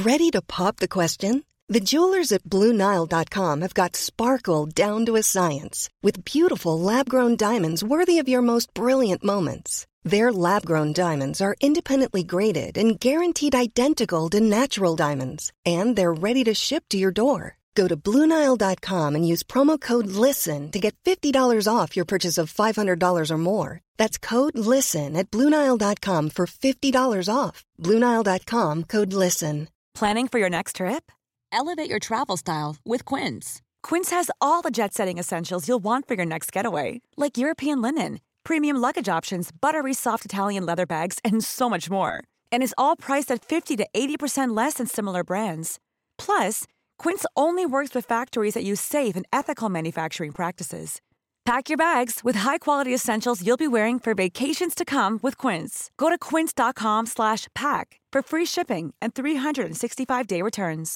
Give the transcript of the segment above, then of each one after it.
Ready to pop the question? The jewelers at BlueNile.com have got sparkle down to a science with beautiful lab-grown diamonds worthy of your most brilliant moments. Their lab-grown diamonds are independently graded and guaranteed identical to natural diamonds, and they're ready to ship to your door. Go to BlueNile.com and use promo code LISTEN to get $50 off your purchase of $500 or more. That's code LISTEN at BlueNile.com for $50 off. BlueNile.com, code LISTEN. Planning for your next trip? Elevate your travel style with Quince. Quince has all the jet-setting essentials you'll want for your next getaway, like European linen, premium luggage options, buttery soft Italian leather bags, and so much more. And is all priced at 50 to 80% less than similar brands. Plus, Quince only works with factories that use safe and ethical manufacturing practices. Pack your bags with high-quality essentials you'll be wearing for vacations to come with Quince. Go to quince.com/pack for free shipping and 365-day returns.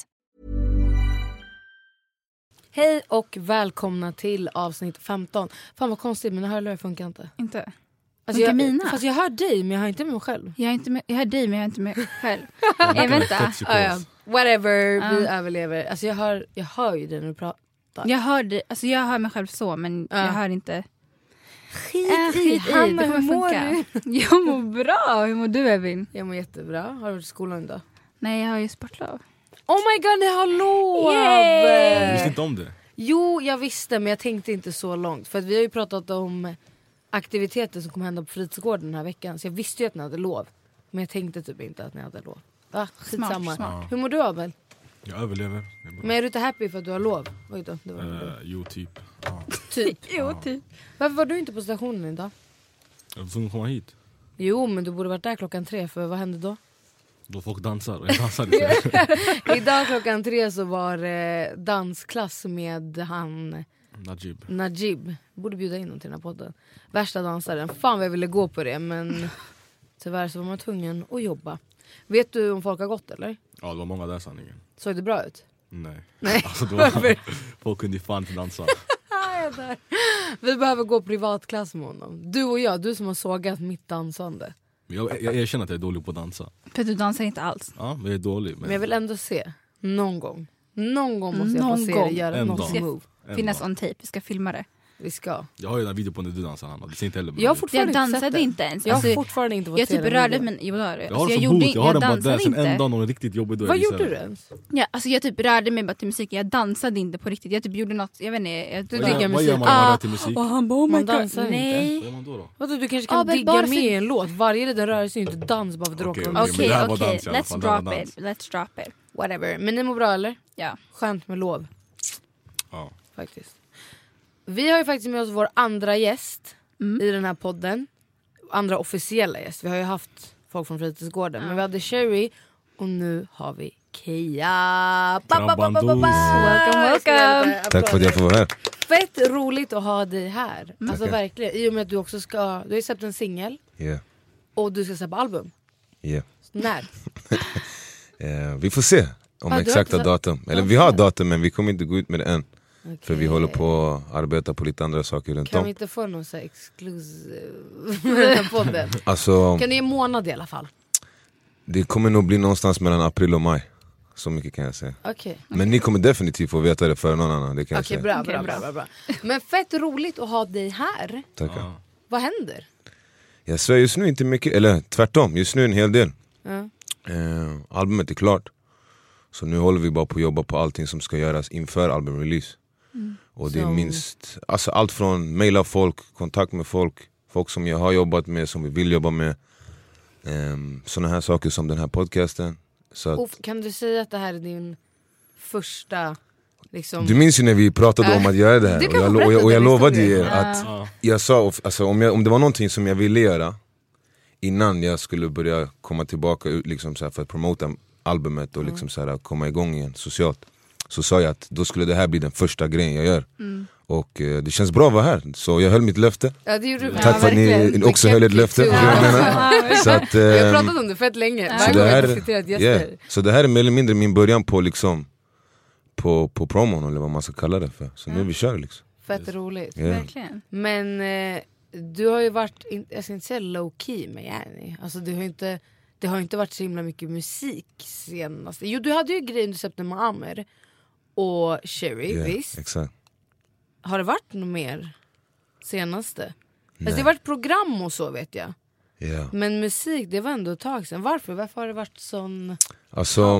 Hej och välkomna till avsnitt 15. Fan vad konstigt, men det här funkar inte. Inte? Alltså mina? Fast jag hör dig, men jag hör inte mig själv. Jag hör dig, men jag hör inte mig själv. Vänta. Whatever, vi överlever. Alltså jag hör ju dig när du pratar. Jag hör mig själv så, men jag hör inte. Skit i, Hanna, hur mår du? Jag mår bra, hur mår du, Evin? Jag mår jättebra. Har du varit i skolan idag? Nej, jag har ju sportlov. Oh my god, ni har lov! Jag visste inte om det. Jo, jag visste, men jag tänkte inte så långt. För att vi har ju pratat om aktiviteter som kommer hända på fritidsgården den här veckan. Så jag visste ju att ni hade lov. Men jag tänkte typ inte att ni hade lov. Skitsamma. Smart. Hur mår du, Abel? Jag överlever. Men är du inte happy för att du har lov? Oj då, det var jo, typ. Typ? Jo, typ. Varför var du inte på stationen idag? Jag var tvungen att komma hit. Jo, men du borde varit där 3:00, för vad hände då? Då folk dansar, och jag dansade. Idag 3:00 så var det dansklass med han Najib. Borde bjuda in honom till den här podden. Värsta dansaren. Fan vad jag ville gå på det, men tyvärr så var man tvungen att jobba. Vet du om folk har gått, eller? Ja, det var många där, sanningen. Såg det bra ut? Nej. Alltså, folk kunde ju fan inte dansa. Vi behöver gå privatklass med honom. Du och jag, du som har sågat mitt dansande. Jag erkänner att jag är dålig på att dansa. För att du dansar inte alls. Ja, men jag är dålig. Men jag vill ändå se. Någon gång måste jag få se dig göra någon move. Finnas on tape, vi ska filma det. Vi ska. Jag har ju den video på när du dansar, Hanna. Det ser inte heller bra. Jag dansade inte ens. Jag har fortfarande inte fått jag se typ den. rörde men jag har det. Jag har den bara där sen en dag någon riktigt jobbig. Vad gjorde du ens? Ja, alltså jag typ rörde mig bara till musik. Jag dansade inte på riktigt. Jag typ gjorde något, jag vet inte. Vad gör man till musik? Och han bara, man dansar nej. inte. Vad gör man då? Vadå, du kanske kan digga med i en låt. Varje liten rörelse är ju inte dans bara för att droppa. Okej, let's drop it. Whatever. Men ni mår bra, eller? Ja. Skönt med lov. Ja. Faktiskt. Vi har ju faktiskt med oss vår andra gäst i den här podden. Andra officiella gäst. Vi har ju haft folk från fritidsgården. Men vi hade Sherry och nu har vi Kia. Welcome. Tack för att jag får vara här. Fett roligt att ha dig här. Alltså verkligen. I och med att du också du har ju släppt en singel. Yeah. Och du ska släppa album. Yeah. När? Vi får se om exakta datum. Eller vi har datum, men vi kommer inte gå ut med det än. Okay. För vi håller på att arbeta på lite andra saker runt om. Kan vi inte få någon så här exclusive podden? Alltså, kan ni ge en månad i alla fall? Det kommer nog bli någonstans mellan april och maj. Så mycket kan jag säga. Okay. Men ni kommer definitivt få veta det för någon annan. Det kan jag säga. Bra. Men fett roligt att ha dig här. Tackar. Vad händer? Jag svär just nu inte mycket. Eller tvärtom, just nu en hel del. Albumet är klart. Så nu håller vi bara på att jobba på allting som ska göras inför albumrelease. Och det är minst, alltså allt från mejla folk, kontakt med folk som jag har jobbat med, som vi vill jobba med. Såna här saker som den här podcasten. Så att, kan du säga att det här är din första liksom... Du minns ju när vi pratade om att göra det här. Och jag lovade er att jag sa, alltså, om det var någonting som jag ville göra innan jag skulle börja komma tillbaka liksom, så här, för att promota albumet och liksom, så här, komma igång igen socialt, så sa jag att då skulle det här bli den första grejen jag gör. Och det känns bra att vara här. Så jag höll mitt löfte. Ja, det gjorde du. Tack för att ni också höll ett löfte. Så att, jag har pratat om det fett länge. Så det här är mer eller mindre min början på liksom på promon, eller vad man ska kalla det för. Så nu vi kör liksom. Fett roligt. Verkligen. Men du har ju varit, jag ska inte säga low key med Jenny. Alltså du har inte det har inte varit så himla mycket musik senast. Jo, du hade ju grejen du släppte med Amer och Sherry, visst? Exakt. Har det varit något mer senaste? Alltså, det har varit program och så, vet jag. Yeah. Men musik, det var ändå ett tag sedan. Varför har det varit sån alltså,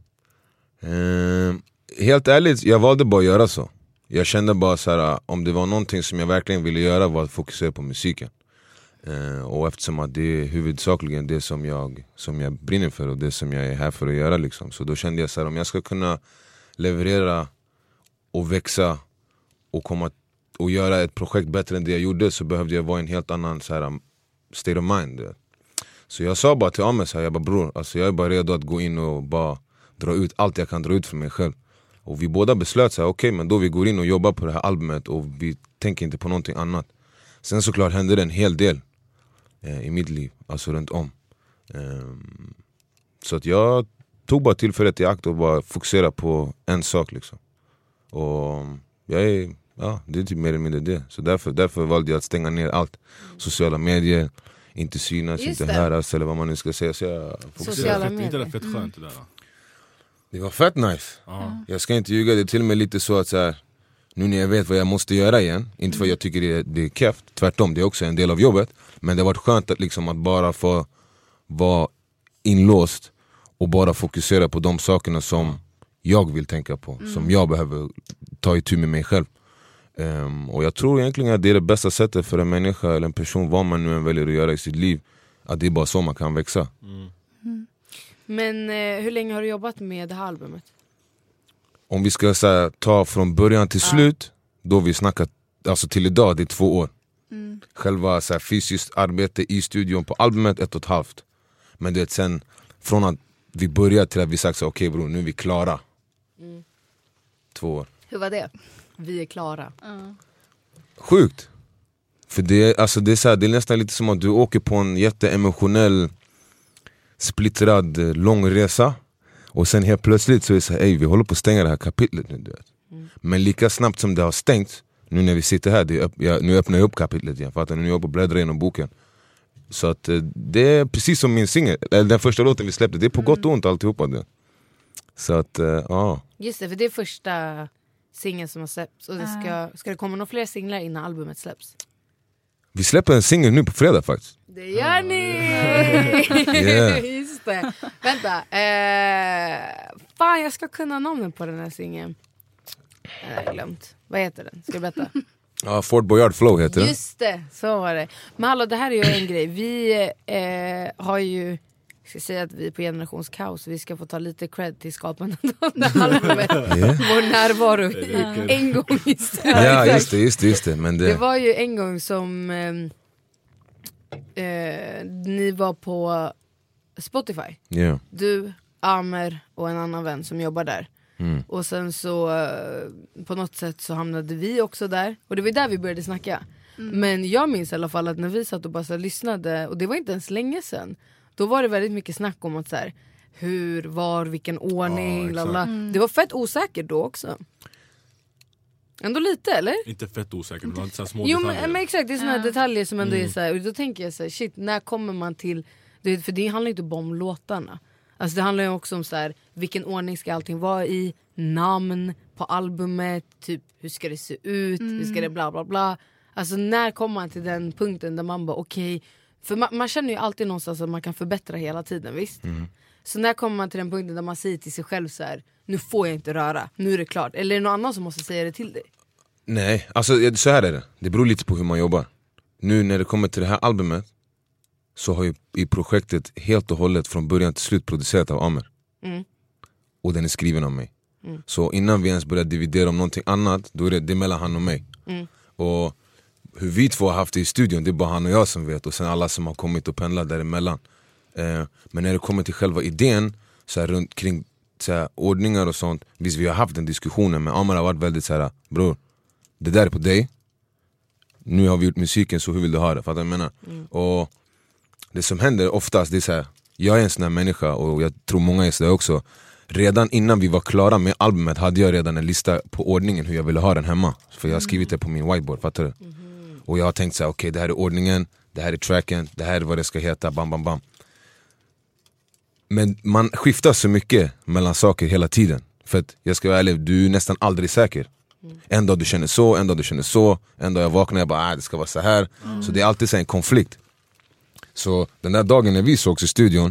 helt ärligt, jag valde bara att göra så. Jag kände bara så här, om det var någonting som jag verkligen ville göra var att fokusera på musiken. Och eftersom att det är huvudsakligen det som jag brinner för och det som jag är här för att göra liksom. Så då kände jag så här, om jag ska kunna leverera och växa och komma och göra ett projekt bättre än det jag gjorde, så behövde jag vara i en helt annan så här, state of mind. Så jag sa bara till Ahmed så här, jag bara bror, alltså jag är bara redo att gå in och bara dra ut allt jag kan dra ut för mig själv. Och vi båda beslöt så här, okej, men då vi går in och jobbar på det här albumet och vi tänker inte på någonting annat. Sen såklart hände det en hel del i mitt liv, alltså runt om. Så att jag tog bara tillfället i akt och bara fokusera på en sak liksom. Och det är typ mer eller mindre det. Så därför valde jag att stänga ner allt. Sociala medier, inte synas, just inte höras eller vad man nu ska säga. Så jag sociala medier. Inte det fett skönt det där då? Det var fett nice. Jag ska inte ljuga, det är till och med lite så att så här, nu när jag vet vad jag måste göra igen, inte för att jag tycker det är keft, tvärtom, det är också en del av jobbet. Men det har varit skönt att, liksom, att bara få vara inlåst och bara fokusera på de sakerna som jag vill tänka på, som jag behöver ta itu med mig själv. Och jag tror egentligen att det är det bästa sättet för en människa eller en person, vad man nu än väljer att göra i sitt liv, att det är bara så man kan växa. Men hur länge har du jobbat med det här albumet? Om vi ska så här, ta från början till slut, då vi snackat, alltså till idag, det är 2 år. Själva så här, fysiskt arbete i studion på albumet 1,5. Men det är sen från att vi började till att vi sagt så okej bror, nu är vi klara. 2 år. Hur var det? Vi är klara. Sjukt. För det är så här, det är nästan lite som att du åker på en jätteemotionell, splittrad, lång resa. Och sen helt plötsligt så är det så här, vi håller på att stänga det här kapitlet nu, du vet. Men lika snabbt som det har stängt, nu när vi sitter här, nu öppnar jag upp kapitlet igen. För att nu är jag på att bläddra igenom boken. Så att det är precis som min singel, den första låten vi släppte, det är på gott och ont alltihopa det. Så att, ja. Just det, för det är första singeln som har släppts. Och det ska det komma några fler singlar innan albumet släpps? Vi släpper en singel nu på fredag faktiskt. Det gör ni! Yeah. Just det. Vänta. Fan, jag ska kunna namnet på den här singeln. Jag har glömt. Vad heter den? Ska jag berätta? Ja, Fort Boyard Flow heter den. Just det, så var det. Men hallå, det här är ju en grej. Vi har ju, jag ska säga att vi är på Generationskaos. Vi ska få ta lite cred till skapandet av det albumet. Vår närvaro en gång i stället. Ja, just det. Men det var ju en gång som ni var på Spotify. Yeah. Du, Amer och en annan vän som jobbar där. Och sen så på något sätt så hamnade vi också där. Och det var där vi började snacka. Men jag minns i alla fall att när vi satt och bara så lyssnade, och det var inte ens länge sedan, då var det väldigt mycket snack om att så här, hur, var, vilken ordning, Det var fett osäkert då också. Ändå lite, eller? Inte fett osäkert, det var inte så små detaljer. Men exakt, det är såna detaljer som ändå är så här, och då tänker jag så här, shit, när kommer man till det, för det handlar inte bara om låtarna. Alltså det handlar ju också om så här, vilken ordning ska allting vara i, namn på albumet, typ hur ska det se ut, hur ska det bla bla bla. Alltså när kommer man till den punkten där man bara okej, för man känner ju alltid någonstans att man kan förbättra hela tiden, visst? Så när kommer man till den punkten där man säger till sig själv så här, nu får jag inte röra, nu är det klart. Eller är det någon annan som måste säga det till dig? Nej, alltså så här är det. Det beror lite på hur man jobbar. Nu när det kommer till det här albumet, så har ju i projektet helt och hållet från början till slut producerat av Amer. Och den är skriven av mig. Så innan vi ens börjar dividera om någonting annat, då är det mellan han och mig. Och hur vi två har haft det i studion, det är bara han och jag som vet. Och sen alla som har kommit och pendlat däremellan. Men när det kommer till själva idén, så här, runt kring så här, ordningar och sånt, visst vi har haft den diskussionen, men Amer har varit väldigt så här, bror, det där är på dig. Nu har vi gjort musiken, så hur vill du ha det? Fattar du vad jag menar? Och det som händer oftast, det är så här, jag är en sån här människa, och jag tror många är så där också. Redan innan vi var klara med albumet hade jag redan en lista på ordningen hur jag ville ha den hemma. För jag har skrivit det på min whiteboard, fattar du? Och jag har tänkt så här, okej, det här är ordningen, det här är tracken, det här är vad det ska heta, bam bam bam. Men man skiftar så mycket mellan saker hela tiden. För att jag ska vara ärlig, du är nästan aldrig säker. En dag du känner så, en dag du känner så. En dag jag vaknar och bara, det ska vara så här. Så det är alltid så en konflikt. Så den där dagen när vi sågs i studion,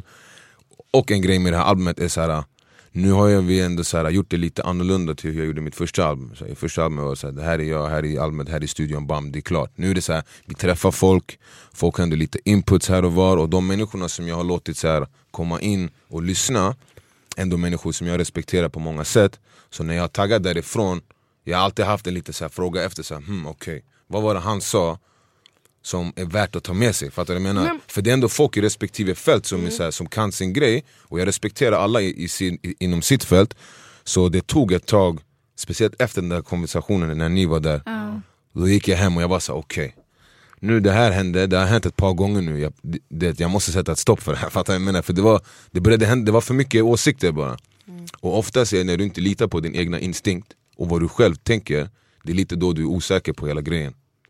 och en grej med det här albumet är så här: nu har vi ändå så här gjort det lite annorlunda till hur jag gjorde mitt första album. Så första albumet var så här, det här är jag, här är albumet, här är studion, bam, det är klart. Nu är det så här, vi träffar folk har ändå lite inputs här och var. Och de människorna som jag har låtit så här komma in och lyssna, ändå människor som jag respekterar på många sätt. Så när jag taggar därifrån, jag har alltid haft en lite så här fråga efter så här, okej, vad var det han sa som är värt att ta med sig? Fattar du vad jag menar? För det är ändå folk i respektive fält som, är så här, som kan sin grej. Och jag respekterar alla inom sitt fält. Så det tog ett tag, speciellt efter den där konversationen när ni var där. Då gick jag hem och jag var så okej. Nu det här hände, det har hänt ett par gånger nu. Jag måste sätta ett stopp för det här. Fattar jag menar? För det var för mycket åsikter bara. Och oftast är när du inte litar på din egna instinkt och vad du själv tänker, det är lite då du är osäker på hela grejen.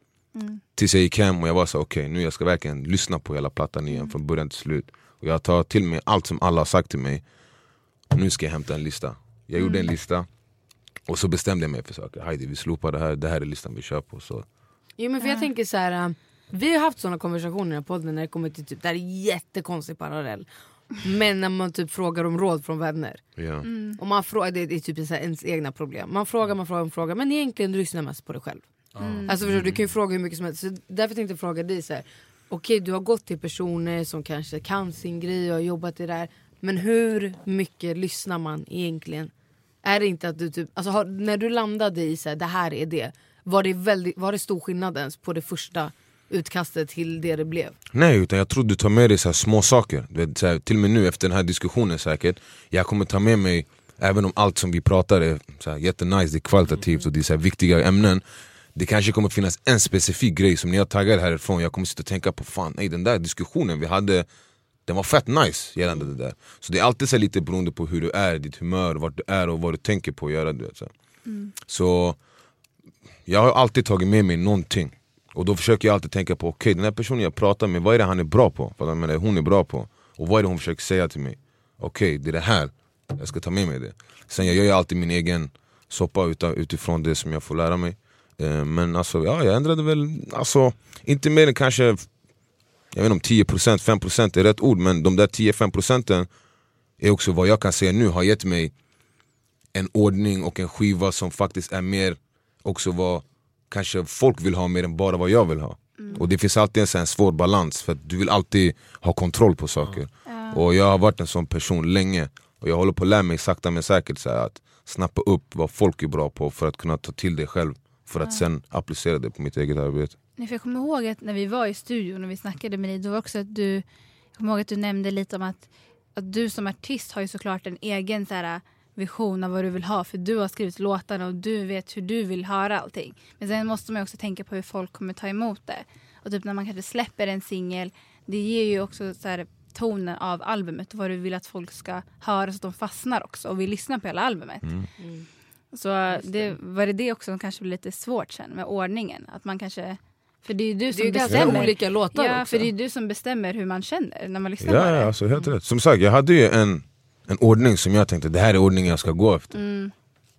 Tills jag gick hem och jag var så okej, nu jag ska verkligen lyssna på hela plattan igen från början till slut. Och jag tar till mig allt som alla har sagt till mig. Och nu ska jag hämta en lista. Jag gjorde en lista och så bestämde jag mig för saker. Heidi, vi slopar det här är listan vi kör på. Så. Jo, men för jag tänker så här, vi har haft sådana konversationer på podden när det kommer till typ, det här är jättekonstig parallell. Men när man typ frågar om råd från vänner. Och man frågar, det är typ så här ens egna problem. Man frågar, men egentligen du lyssnar mest på dig själv. Alltså du kan ju fråga hur mycket som helst. Så därför tänkte jag fråga dig så här: okej, du har gått till personer som kanske kan sin grej och har jobbat i det där. Men hur mycket lyssnar man egentligen? Är det inte att du typ, alltså när du landade i så här, det här är det, var det stor skillnad ens på det första utkastet till det blev? Nej, utan jag tror du tar med dig så här små saker. Du vet, så här, till och med nu efter den här diskussionen säkert, jag kommer ta med mig, även om allt som vi pratar är så här, jättenice, det är kvalitativt och det är så här, viktiga ämnen. Det kanske kommer finnas en specifik grej som när jag taggar härifrån, jag kommer sitta och tänka på fan, nej, den där diskussionen vi hade, den var fett nice gällande det där. Så det är alltid så lite beroende på hur du är, ditt humör, vart du är och vad du tänker på att göra. Du vet, så. Så jag har alltid tagit med mig någonting. Och då försöker jag alltid tänka på, okej, den här personen jag pratar med, vad är det han är bra på? För jag menar, hon är bra på. Och vad är det hon försöker säga till mig? Okej, det är det här, jag ska ta med mig det. Sen jag gör ju alltid min egen soppa utifrån det som jag får lära mig. Men alltså, ja, jag ändrade väl, alltså, inte mer än kanske, jag vet inte om 10%, 5% är rätt ord, men de där 10-5% är också vad jag kan säga nu har gett mig en ordning och en skiva som faktiskt är mer också vad kanske folk vill ha mer än bara vad jag vill ha. Och det finns alltid en svår balans, för att du vill alltid ha kontroll på saker. Och jag har varit en sån person länge, och jag håller på att lära mig sakta men säkert så här, att snappa upp vad folk är bra på för att kunna ta till det själv, för att sen applicera det på mitt eget arbete. Nej, för jag kommer ihåg att när vi var i studion och vi snackade med dig, då var också att jag kommer ihåg att du nämnde lite om att du som artist har ju såklart en egen så här vision av vad du vill ha, för du har skrivit låtarna och du vet hur du vill höra allting. Men sen måste man också tänka på hur folk kommer ta emot det. Och typ när man kanske släpper en singel, det ger ju också så här tonen av albumet och vad du vill att folk ska höra, så att de fastnar också och vill lyssna på hela albumet. Så var det också som kanske blir lite svårt sen med ordningen, att man kanske, för det är ju du som bestämmer olika låtar också. För det är du som bestämmer hur man känner när man lyssnar på det. Ja, alltså helt rätt. Som sagt, jag hade ju en ordning som jag tänkte, det här är ordningen jag ska gå efter.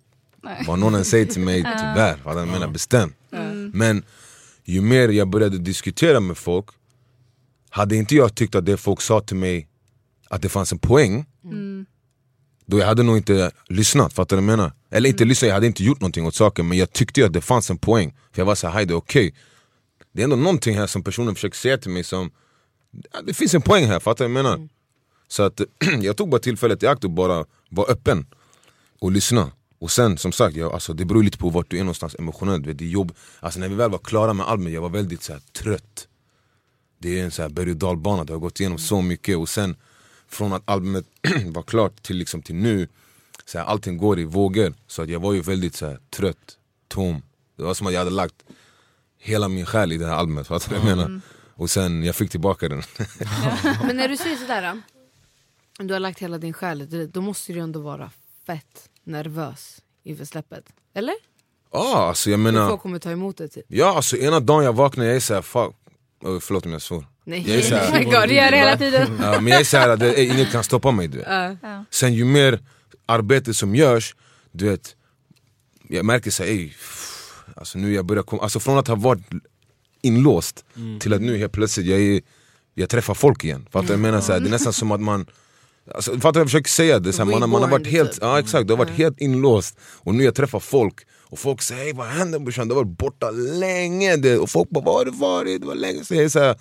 Vad någon säger till mig, tyvärr, vad jag menar, bestäm. Men ju mer jag började diskutera med folk, hade inte jag tyckt att det folk sa till mig att det fanns en poäng, då jag hade nog inte lyssnat, fattar du vad jag menar? Eller inte lyssnat, jag hade inte gjort någonting åt saken, men jag tyckte att det fanns en poäng. För jag var så här, det är okej. Det är ändå någonting här som personen försöker säga till mig som, det finns en poäng här, fattar du vad jag menar? Så att jag tog bara tillfället i akt och bara var öppen och lyssna. Och sen, som sagt, alltså, det beror lite på vart du är någonstans emotionellt. Det är jobb. Alltså, när vi väl var klara med albumet, jag var väldigt så här, trött. Det är en så här berg- och dalbana, det har gått igenom så mycket. Och sen, från att albumet var klart till, liksom, till nu, så här, allting går i vågor. Så att jag var ju väldigt så här, trött, tom. Det var som att jag hade lagt hela min själ i det här albumet, vad jag menar. Och sen, jag fick tillbaka den. Men när du säger sådär, du har lagt hela din själ, då måste du ändå vara fett nervös inför släppet, eller? Ja, alltså jag menar, folk kommer ta emot det typ. Ja, alltså ena dagen jag vaknar, jag är såhär, fuck, Förlåt om jag svor. Nej. Jag är så här, God, det gör det hela tiden. ja, men jag är så här att inget kan stoppa mig, du vet. Sen ju mer arbete som görs, du vet, jag märker så här, alltså nu jag börjar komma, alltså från att ha varit inlåst till att nu helt plötsligt jag träffar folk igen. För att jag menar så här, det är nästan som att man, alltså, för att jag försöker säga det så här, man har varit helt, ja exakt, du har varit helt inlåst och nu jag träffar folk och folk säger, hej vad händer brorsan, du har varit borta länge, och folk bara, vad har det varit? Det var länge, så jag är så här,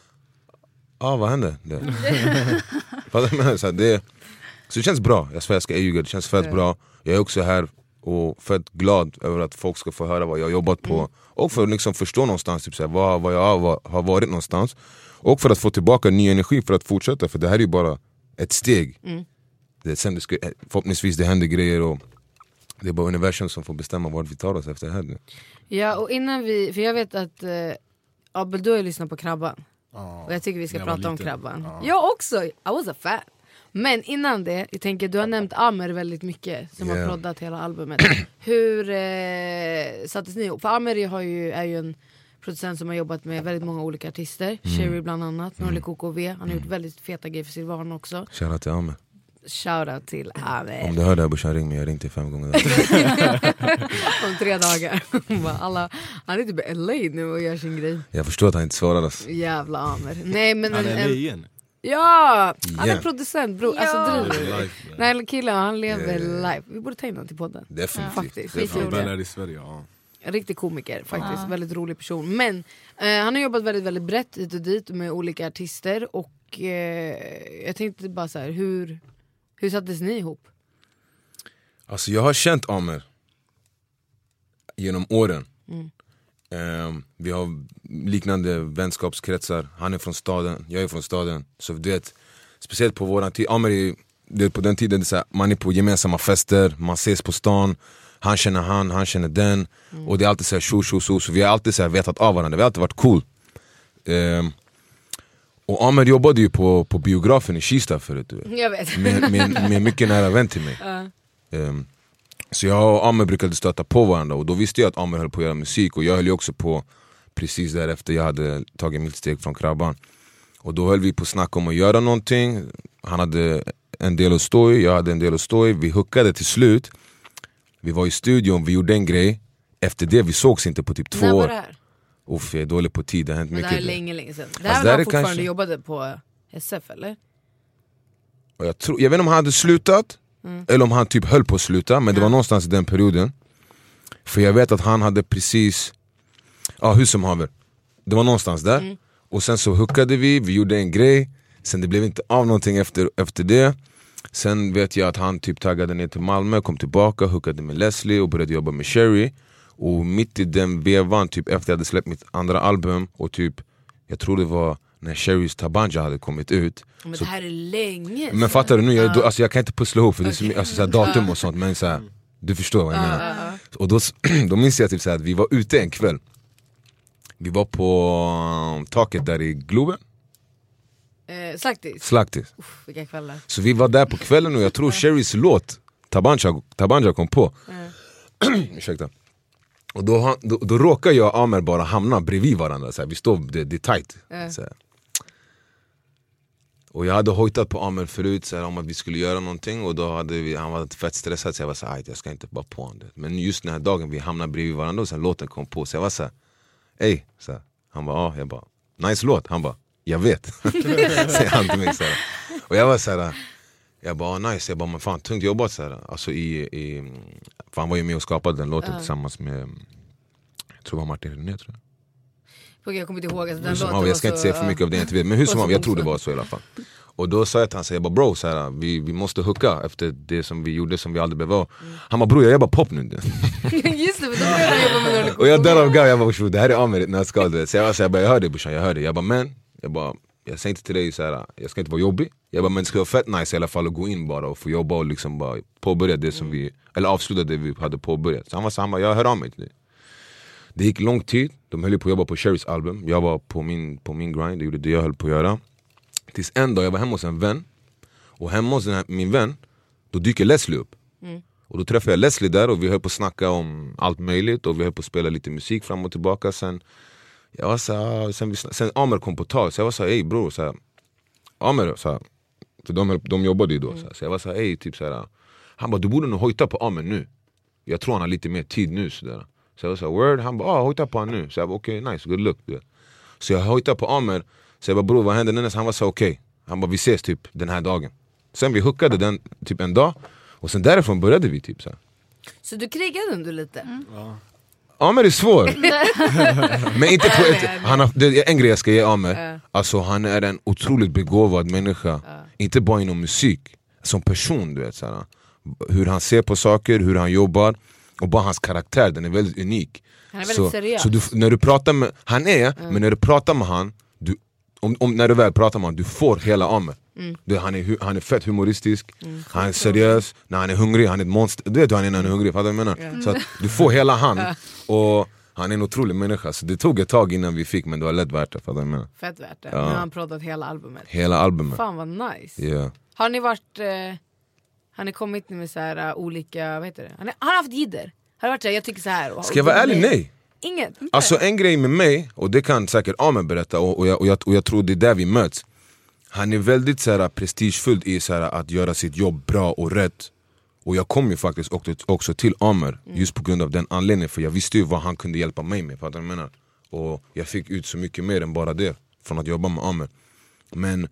vad hände? För att jag menar så här, så det känns bra, jag ska ljuga, det känns fett bra. Jag är också här och fett glad över att folk ska få höra vad jag har jobbat på. Och för att liksom förstå någonstans typ, så här, vad jag har varit någonstans. Och för att få tillbaka ny energi för att fortsätta. För det här är ju bara ett steg. Sen förhoppningsvis det händer grejer. Och det är bara universum som får bestämma vart vi tar oss efter det här nu. Ja, och innan vi, för jag vet att Abel, du har ju lyssnat på Krabban. Och jag tycker vi ska prata om Krabban. Jag också, I was a fan. Men innan det, jag tänker, du har nämnt Amer väldigt mycket som har proddat hela albumet. Hur sattes ni ihop? För Amer är ju en producent som har jobbat med väldigt många olika artister. Sherry bland annat, Norli KKV. Han har gjort väldigt feta grejer för Silvan också. Shoutout till Amer. Shoutout till Amer. Om du hör det här brorsan, ring mig, jag ringde 5 gånger. Om 3 dagar. Han är typ i LA nu och gör sin grej. Jag förstår att han inte svarade oss. Jävla Amer. Nej, men han är igen. Ja, han är producent, bro. Alltså driver. Nej, killen, han lever live. Vi borde ta in honom till podden. Definitivt. I Sverige, en riktig komiker faktiskt, väldigt rolig person. Men han har jobbat väldigt, väldigt brett hit och dit med olika artister. Och jag tänkte bara så här, hur sattes ni ihop? Alltså jag har känt Amer genom åren. Vi har liknande vänskapskretsar. Han är från staden, jag är från staden. Så du vet, speciellt på våran tid, Amer är på den tiden det är så här, man är på gemensamma fester, man ses på stan. Han känner den. Och det är alltid så här så vi har alltid så här vetat av varandra. Vi har alltid varit cool. Och Amer jobbade ju på biografen i Kista förut, du vet. Jag vet. Med mycket nära vän till mig. Så jag och Amer brukade stöta på varandra. Och då visste jag att Amer höll på att göra musik. Och jag höll ju också på precis därefter jag hade tagit mitt steg från Krabban. Och då höll vi på att snacka om att göra någonting. Han hade en del att stå i, jag hade en del att stå i. Vi hookade till slut. Vi var i studion, vi gjorde en grej. Efter det, vi sågs inte på typ 2 år. När var det här? Jag är dålig på tid, det har hänt mycket. Det här är länge sedan. Det här var han fortfarande jobbade på SF, eller? Och jag vet inte om han hade slutat eller om han typ höll på att sluta. Men det var någonstans i den perioden. För jag vet att han hade precis hur som haver. Det var någonstans där. Och sen så hookade vi gjorde en grej. Sen det blev inte av någonting efter det. Sen vet jag att han typ taggade ner till Malmö, kom tillbaka, hookade med Leslie och började jobba med Sherry. Och mitt i den vevan, typ efter jag hade släppt mitt andra album och typ, jag tror det var när Sherrys Tabanja hade kommit ut. Men så, det här är länge. Men fattar du nu, jag kan inte pussla ihop för det är så mycket, alltså, så här, datum och sånt, men så här, du förstår vad jag menar. Och då minns jag typ så här, att vi var ute en kväll. Vi var på taket där i Globen. Slaktis. Vilka kvällar. Så vi var där på kvällen och jag tror Sherrys låt Tabanja kom på. Ursäkta. Och då råkar jag och Amer bara hamna bredvid varandra så här, vi står, det är tight så här. Och jag hade hojtat på Amer förut så här, om att vi skulle göra någonting. Och då han var fett stressad så jag var så här, jag ska inte bara på honom. Men just den här dagen vi hamnade bredvid varandra och sen låten kom på. Så jag var så här, så här. Han bara, jag bara, nice låt. Han bara, jag vet. Säger han till mig så här. Och jag var så här, jag bara, nice. Jag bara, men fan tungt jobbat så här. Alltså för han var ju med och skapade den låten tillsammans med, jag tror det var Martin René, tror jag. Jag kommer inte ihåg att den låten jag ska inte säga för mycket av det jag inte vet. Men hur som helst, jag tror det var så i alla fall. Och då sa jag till han, jag bara bro, så här, vi måste hooka efter det som vi gjorde som vi aldrig behöver. Han bara bror, jag jobbar pop nu. Just det, men då började jag jobba med Norli KKV. Och jag därav gav, jag bara det här är Amer när jag ska det. Så jag hör det brorsan, jag hör det. Jag säger inte till dig så här, jag ska inte vara jobbig. Jag bara, men det ska vara fett nice i alla fall att gå in bara och få jobba och liksom bara påbörja det som vi, eller avsluta det vi hade påbörjat. Så han var samma, jag hör av mig till det. Det gick lång tid, de höll på att jobba på Sherrys album. Jag var på min grind, det gjorde det jag höll på att göra. Tills en dag jag var hemma hos en vän. Och hemma hos min vän, då dyker Leslie upp. Och då träffade jag Leslie där och vi höll på att snacka om allt möjligt. Och vi höll på att spela lite musik fram och tillbaka. Sen Jag var så här, sen Amer kom på tal, så jag var så här, ey bror, så här, Amer, så här, för de jobbade ju då, så jag var så här, ey typ så här, han bara, du borde nog hojta på Amer nu. Jag tror han har lite mer tid nu så där. Så jag var så här, word, han bara, hojta på han nu. Så jag bara, okej, nice, good luck. Så jag hojtade på Amer, så jag bara, bror vad hände? Han var så okej. Han bara, vi ses typ den här dagen. Sen vi hookade den typ en dag, och sen därifrån började vi typ så här. Så du krigade ändå lite? Ja. Amer är svår. Men inte på det är en grej jag ska ge Amer. Alltså han är en otroligt begåvad människa. Inte bara inom musik, som person, du vet så här. Hur han ser på saker, hur han jobbar, och bara hans karaktär, den är väldigt unik. Han är väldigt seriös. Så när du pratar med men när du pratar med han, när du väl pratar med han, du får hela Amer. Han är fett humoristisk, han är seriös, när han är hungrig, han är ett monster. Du vet hur han är när han är hungrig, fattar du vad jag menar? Så att du får hela han, och han är en otrolig människa. Så det tog ett tag innan vi fick, men det var lätt värt det, fattar du vad jag menar? Fett värt det, nu har han pratat hela albumet. Hela albumet. Fan vad nice. Yeah. Har ni varit, har ni kommit med så här olika, vad heter det? Han har haft jidder. Har det varit så här, jag tycker så här. Ska jag vara ärlig, nej. Inget. Alltså en grej med mig, och det kan säkert Amen berätta, och jag tror det är där vi möts. Han är väldigt så här, prestigefull i så här, att göra sitt jobb bra och rätt. Och jag kom ju faktiskt också till Amer just på grund av den anledningen. För jag visste ju vad han kunde hjälpa mig med, fattar du vad jag menar? Och jag fick ut så mycket mer än bara det från att jobba med Amer. Men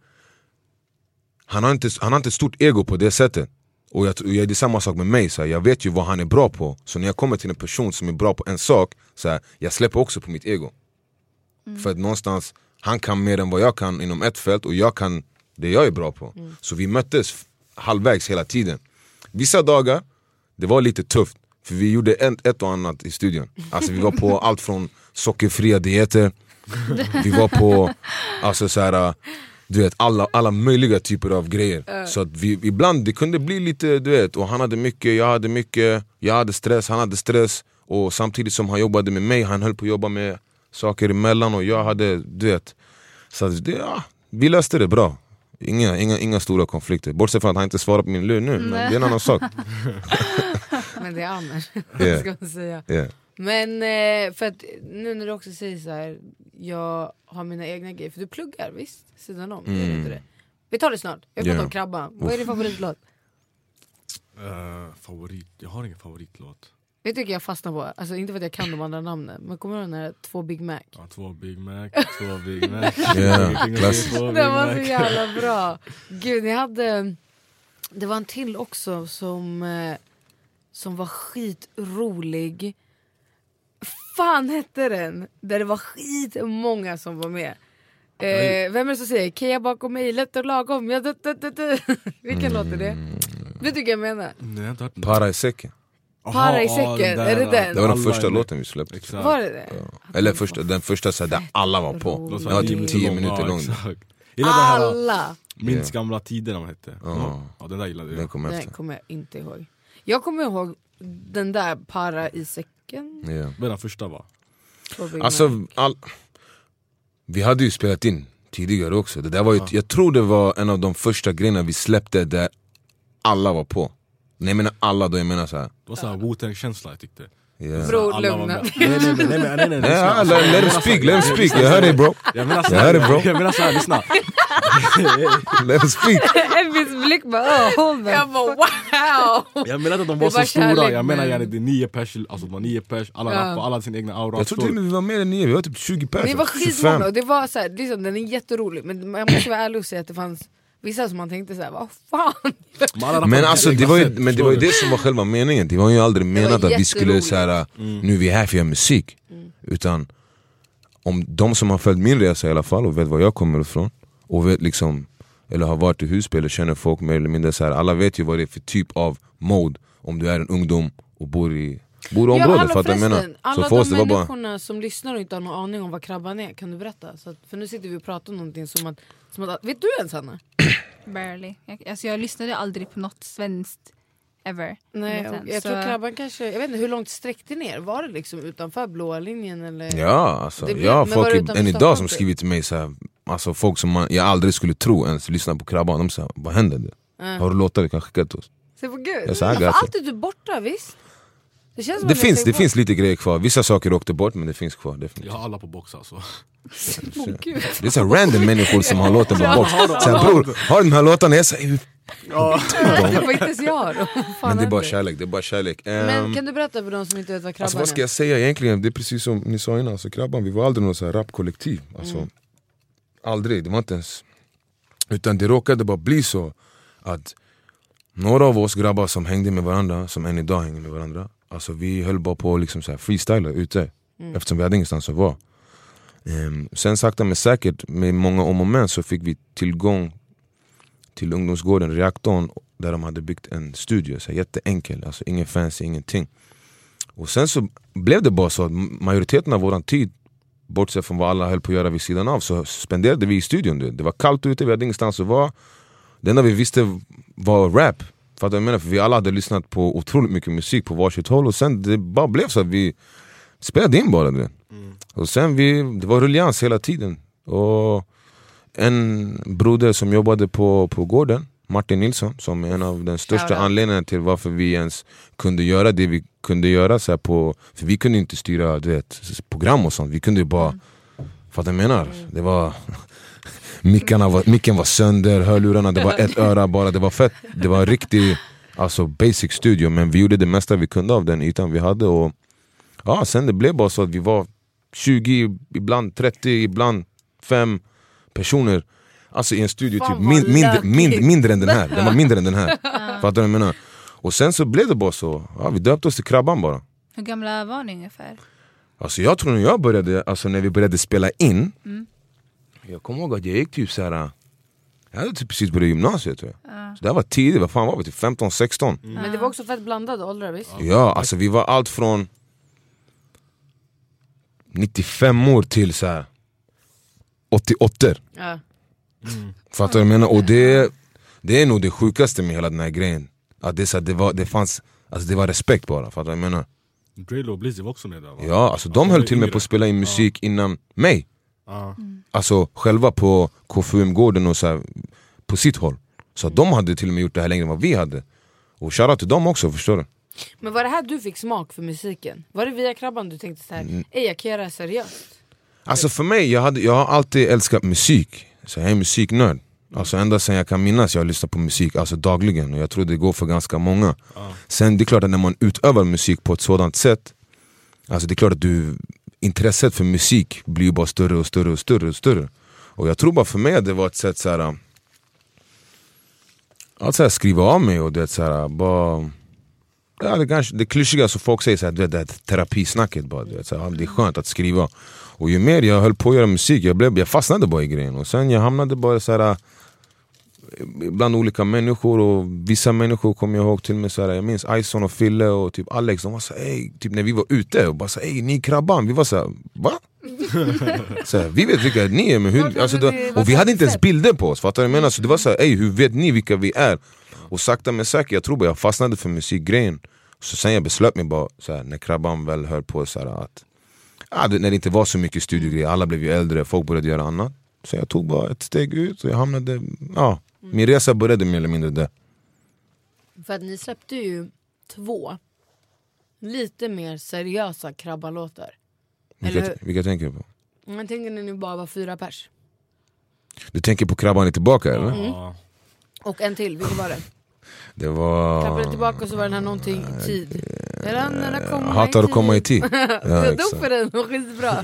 han har inte ett stort ego på det sättet. Och det är samma sak med mig, så här, jag vet ju vad han är bra på. Så när jag kommer till en person som är bra på en sak, så här, jag släpper också på mitt ego. För att någonstans, han kan mer än vad jag kan inom ett fält, och jag kan det jag är bra på. Så vi möttes halvvägs hela tiden. Vissa dagar, det var lite tufft, för vi gjorde ett och annat i studion. Alltså vi var på allt från sockerfria dieter, vi var på alltså så här, du vet, alla möjliga typer av grejer. Så att ibland det kunde bli lite, du vet, och han hade mycket, jag hade stress, han hade stress. Och samtidigt som han jobbade med mig, han höll på att jobba med saker emellan, och jag hade, du vet. Så det, vi löste det bra. Inga stora konflikter. Bortsett från att han inte svarar på min lön nu, men det är en annan sak. Men det är Amer, ska man säga. Yeah. Men för att nu när du också säger så här, jag har mina egna grejer, för du pluggar visst sidan om, inte det. Vi tar det snart. Jag pratar om Krabban. Vad är din favoritlåt? Jag har ingen favoritlåt. Jag tycker jag fastnar på, alltså inte för att jag kan de andra namnen, men kommer du ihåg den här 2 Big Mac? Ja, 2 Big Mac. Det var så jävla bra. Gud, ni hade, det var en till också som var skitrolig. Fan hette den? Där det var skitmånga som var med. Vem är det som säger Kia bakom mig, lätt och lagom. Vilken låt är det? Det tycker jag menar. Para i säcken. Para i säcken, är det den? Det var den första låten vi släppte. Exakt. Var det det? Ja. Eller den första så där alla var på. Den var typ 10 minuter lång. Alla! Minns gamla tider de hette. Ja, den där gillade jag. Den kommer jag inte ihåg. Jag kommer ihåg den där Para i säcken. Men den första var? Alltså, vi hade ju spelat in tidigare också. Det där var ju, jag tror det var en av de första grejerna vi släppte där alla var på. Nej, jag menar alla då, jag menar så här. Det var så här Wu-Tang-känsla, jag tyckte. Bror, lugna. Nej, let him speak. Jag hör dig, bro. Jag menar så här, lyssna. Let him speak. En viss blick bara, hold me. Jag bara, wow. Jag menar att de var så stora. Jag menar det är 9 pers, alltså de var 9 pers. Alla rappade, alla sin egna aura. Jag tror till och med vi var mer än 9, vi var typ 20 pers. Det var skitmånga, och det var så här, liksom, den är jätterolig. Men jag måste vara ärlig och säga att det fanns vissa som man tänkte såhär, vad fan. Men alltså det var ju det som var själva meningen. Det var ju aldrig menat att vi skulle såhär, nu är vi här för att göra musik. Utan om de som har följt min resa i alla fall och vet var jag kommer ifrån, och vet liksom, eller har varit i husspel och känner folk mer eller mindre så här, alla vet ju vad det är för typ av mode om du är en ungdom och bor i området, för att jag menar. Alla de människorna som lyssnar och inte har någon aning om vad Krabban är, kan du berätta? Så att, för nu sitter vi och pratar om någonting som att vet du ens, Hanna? Barely. Jag lyssnade aldrig på något svenskt ever. Nej, jag tror Krabban kanske, jag vet inte hur långt sträckte ner. Var det liksom utanför blåa linjen eller? Ja, alltså jag har folk än idag som skrivit till mig så här, alltså folk som jag aldrig skulle tro ens lyssnar på Krabban. De säger, vad händer det? Har du låtar du kan skicka till oss? Se på Gud. Jag sa, alltid du borta, visst? Det finns lite grejer kvar. Vissa saker åkte bort, men det finns kvar definitivt. Jag har alla på box alltså. Det är så random människor som har låten på box. Så bror, har den här låten? Jag säger det var inte jag då. Men det är bara kärlek, Men kan du berätta för de som inte vet vad Krabban alltså, vad ska jag säga egentligen? Det är precis som ni sa innan, alltså, Krabban, vi var aldrig någon så här rapkollektiv. Alltså, aldrig, det var inte ens. Utan det råkade bara bli så att några av oss grabbar som hängde med varandra, som än idag hänger med varandra, alltså vi höll bara på liksom så här freestyla ute, eftersom vi hade ingenstans att vara. Sen sakta men säkert, med många om och men, så fick vi tillgång till ungdomsgården, Reaktorn, där de hade byggt en studio, så jätteenkel, alltså ingen fancy, ingenting. Och sen så blev det bara så att majoriteten av våran tid, bortsett från vad alla höll på att göra vid sidan av, så spenderade vi i studion. Det var kallt ute, vi hade ingenstans att vara. Det enda vi visste var rap. För jag menar, för vi alla hade lyssnat på otroligt mycket musik på varsitt håll, och sen det bara blev så att vi spelade in bara det. Och sen det var ruljans hela tiden. Och en broder som jobbade på gården, Martin Nilsson, som är en av den största anledningarna till varför vi ens kunde göra det vi kunde göra så här för vi kunde inte styra program och sånt, vi kunde ju bara för att jag menar, det var micken var sönder, hörlurarna, det var ett öra bara, det var fett, det var riktigt alltså basic studio, men vi gjorde det mesta vi kunde av den ytan vi hade. Och ja, sen det blev bara så att vi var 20, ibland 30, ibland 5 personer, alltså i en studio typ mindre än den här. Den var mindre än den här. Fattar du vad jag menar? Och sen så blev det bara så. Ja, vi döpte oss till Krabban bara. Hur gamla var ni ungefär? Alltså jag tror när vi började spela in, jag kommer ihåg att jag gick typ så här. Jag hade typ precis börjat gymnasiet, tror jag. Så det var tidigt, vad fan var vi? Typ 15-16. Men det var också fett blandade åldrar, visst? Ja, alltså vi var allt från 95 år till så här 88. Ja. Fattar du vad jag menar? Och det är nog det sjukaste med hela den här grejen. Att det fanns, alltså det var respekt bara. Fattar du vad jag menar? Drelo och Blizzy var också med där, va? Ja, alltså de höll till med på att spela in musik innan mig. Alltså själva på KFUM-gården och så här, på sitt håll. Så de hade till och med gjort det här längre än vad vi hade. Och shoutout till dem också, förstår du? Men var det här du fick smak för musiken? Var det via Krabban du tänkte så här, jag kan göra det seriöst? Alltså för mig, jag har alltid älskat musik. Så jag är musiknörd. Alltså ända sen jag kan minnas, jag lyssnar på musik alltså dagligen. Och jag tror det går för ganska många. Sen det är klart att när man utövar musik på ett sådant sätt, alltså det är klart att intresset för musik blir ju bara större och större och större och större. Och jag tror bara för mig att det var ett sätt så här, att så här, skriva av mig och det så här, bara, ja, det klyschiga så folk säger så här, det är terapisnacket bara, det är skönt att skriva. Och ju mer jag höll på att göra musik, jag fastnade bara i grejen. Och sen jag hamnade bara så här bland olika människor. Och vissa människor kommer jag ihåg till mig så här, jag minns Ison och Fille och typ Alex. De var så här, typ när vi var ute och bara så här, ni Krabban. Vi var så här, va? Så här, vi vet vilka ni är, men hur, alltså, och vi hade inte ens bilder på oss. Fattar du vad jag menar? Så det var så här, hur vet ni vilka vi är? Och sakta men säkert, jag tror bara jag fastnade för musikgrejen. Så sen jag beslöt mig bara så här, när Krabban väl hör på så här, att när det inte var så mycket studiogrejer, alla blev ju äldre, folk började göra annat. Så jag tog bara ett steg ut och jag hamnade, min resa började mer eller mindre där. För att ni släppte ju 2 lite mer seriösa Krabban-låtar. Vilka tänker du på? Jag tänker när ni bara var 4 pers. Du tänker på Krabban är tillbaka, eller? Och en till, vilken var det? Det var... Krabban är tillbaka, och så var den här någonting i tid. Hatar att komma i tid. Jag dog för den, och skitbra.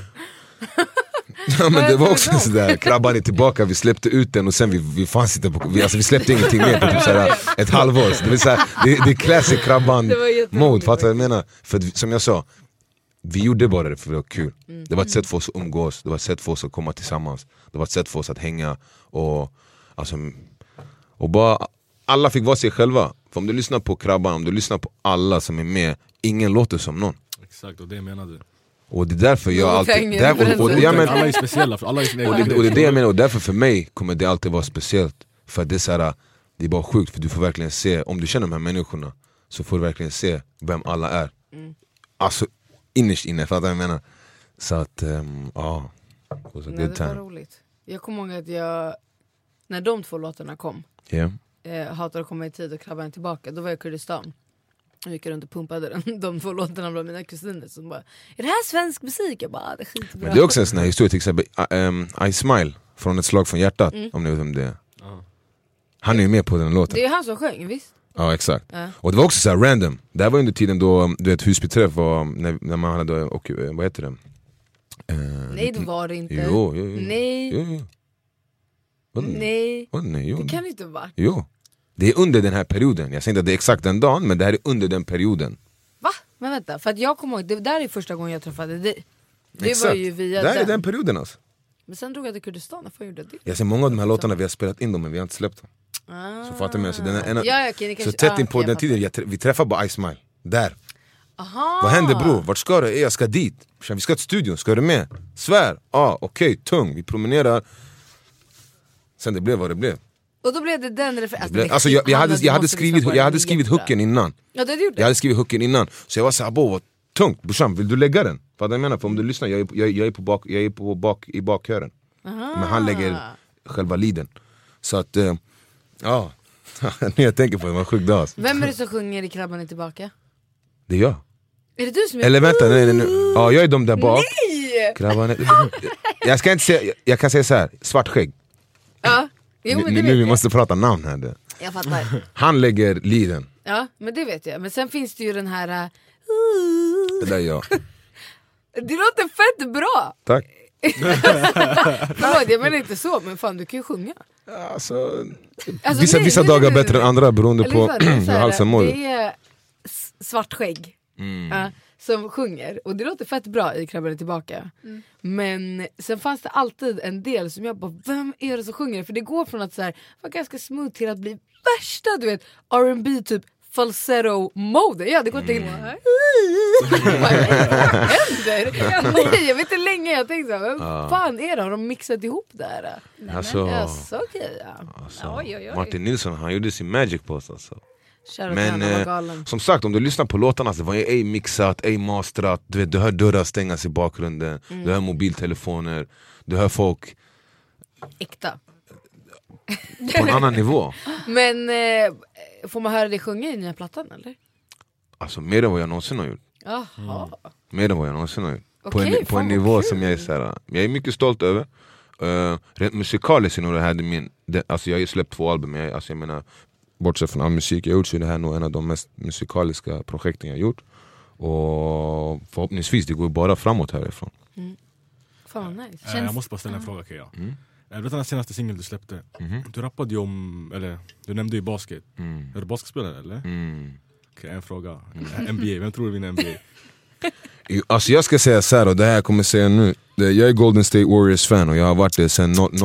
Ja, men det var också sådär, Krabban är tillbaka, vi släppte ut den och sen vi fanns inte på, vi släppte ingenting mer på typ såhär, ett halvår. Det vill säga, det är classic Krabban mode, fattar jag menar? För som jag sa, vi gjorde bara det för det var kul. Det var ett sätt för oss att umgås, det var ett sätt för oss att komma tillsammans, det var ett sätt för oss att hänga och alltså, och bara alla fick vara sig själva. För om du lyssnar på Krabban, om du lyssnar på alla som är med, ingen låter som någon. Exakt, och det menar du. Och det är därför jag alltid alla är speciella, för alla är sina och det är det jag menar, och därför för mig kommer det alltid vara speciellt. För det är så här, det är bara sjukt, för du får verkligen se, om du känner de här människorna, så får du verkligen se vem alla är. Alltså innerst inne, för att jag menar. Så att, ja, det var roligt. Jag kommer ihåg att när de 2 låtarna kom, Hatar att komma i tid och Krabban tillbaka, då var jag i Kurdistan. Jag gick runt och pumpade de 2 låtarna bland mina kusiner som bara, är det här svensk musik? Jag bara, det är skitbra. Men det är också en sån här historia, till exempel I Smile från Ett slag från hjärtat, om ni vet vem det är. Han är ju med på den låten. Det är han som sjöng, visst? Ja, exakt. Och det var också så här random. Det här var under tiden då, du vet, Husbyträff var, när man hade, och vad heter det? Nej, det var det inte. Jo. Nej. Jo. Nej. Nej, jo. Det kan inte vara. Jo. Det är under den här perioden. Jag säger inte att det är exakt den dagen, men det här är under den perioden. Va? Men vänta, för att jag kommer ihåg, det där är första gången jag träffade dig. Det Exakt. var ju via det här är den perioden alltså. Men sen drog jag till Kurdistan, varför gjorde det? Jag ser många av de här låtarna vi har spelat in dem, men vi har inte släppt dem. Så fattar man, så den är så tätt in på den tiden, vi träffar bara I Smile. Där. Aha. Vad händer bror? Vart ska du? Jag ska dit. Vi ska till studion, ska du med? Svär? Okej, tung. Vi promenerar. Sen det blev vad det blev. Och då blev det den referensen. Alltså jag hade skrivit hooken innan. Ja, det gjorde. Jag hade skrivit hooken innan. Så jag var såhär, vad tungt. Brorsan, vill du lägga den? Vad jag menar, för om du lyssnar, jag är i bakkören. Men han lägger själva liden. Så att, ja. När jag tänker på det, var en sjuk dag. Vem är det som sjunger i Krabban är tillbaka? Det är jag. Är det du som är... Eller vänta, nej. Ja, jag är de där bak. Nej! Krabban är... Jag ska inte säga, jag kan säga så här, svart skägg. Ja. Jo, men nu vi måste prata namn här. Jag fattar. Han lägger liden. Ja, men det vet jag. Men sen finns det ju den här... Det där är jag. Det låter fett bra. Tack. Förlåt, jag menar inte så, men fan, du kan ju sjunga. Alltså, nej, vissa dagar bättre än andra beroende på hur halsen mår. Det är svart skägg som sjunger. Och det låter fett bra i Krabban är tillbaka. Men sen fanns det alltid en del som jag bara, vem är det som sjunger? För det går från att så här, vara ganska smooth till att bli värsta, du vet, R&B typ falsetto-mode. Ja, det går till... Vad händer? Nej, jag vet inte länge. Jag tänkte så här, vad fan är det? Har de mixat ihop det här? Alltså, okej, oj. Martin Nilsson, han gjorde sin magic på oss alltså. Men som sagt, om du lyssnar på låtarna så var ju ej mixat, ej mastrat. Du hör dörrar stängas i bakgrunden. Du hör mobiltelefoner. Du hör folk äkta på en annan nivå. Men får man höra dig sjunga i den här plattan eller? Alltså mer än vad jag någonsin har gjort. Mer än vad jag någonsin har gjort. Okay, på en nivå som jag är så här, jag är mycket stolt över. Rent musikaliskt nog det här alltså jag har ju släppt 2 album. Jag menar, bortsett från all musik jag har gjort, så är det här nog en av de mest musikaliska projekten jag har gjort. Och förhoppningsvis det går bara framåt härifrån. Fan, nice. Jag måste bara ställa en fråga, Kea. Du vet den senaste singeln du släppte, du rappade ju om, eller du nämnde ju basket. Är du basketspelare eller? Okej, en fråga. NBA, vem tror du vinner NBA? Alltså jag ska säga så här, och det här jag kommer säga nu. Jag är Golden State Warriors fan och jag har varit det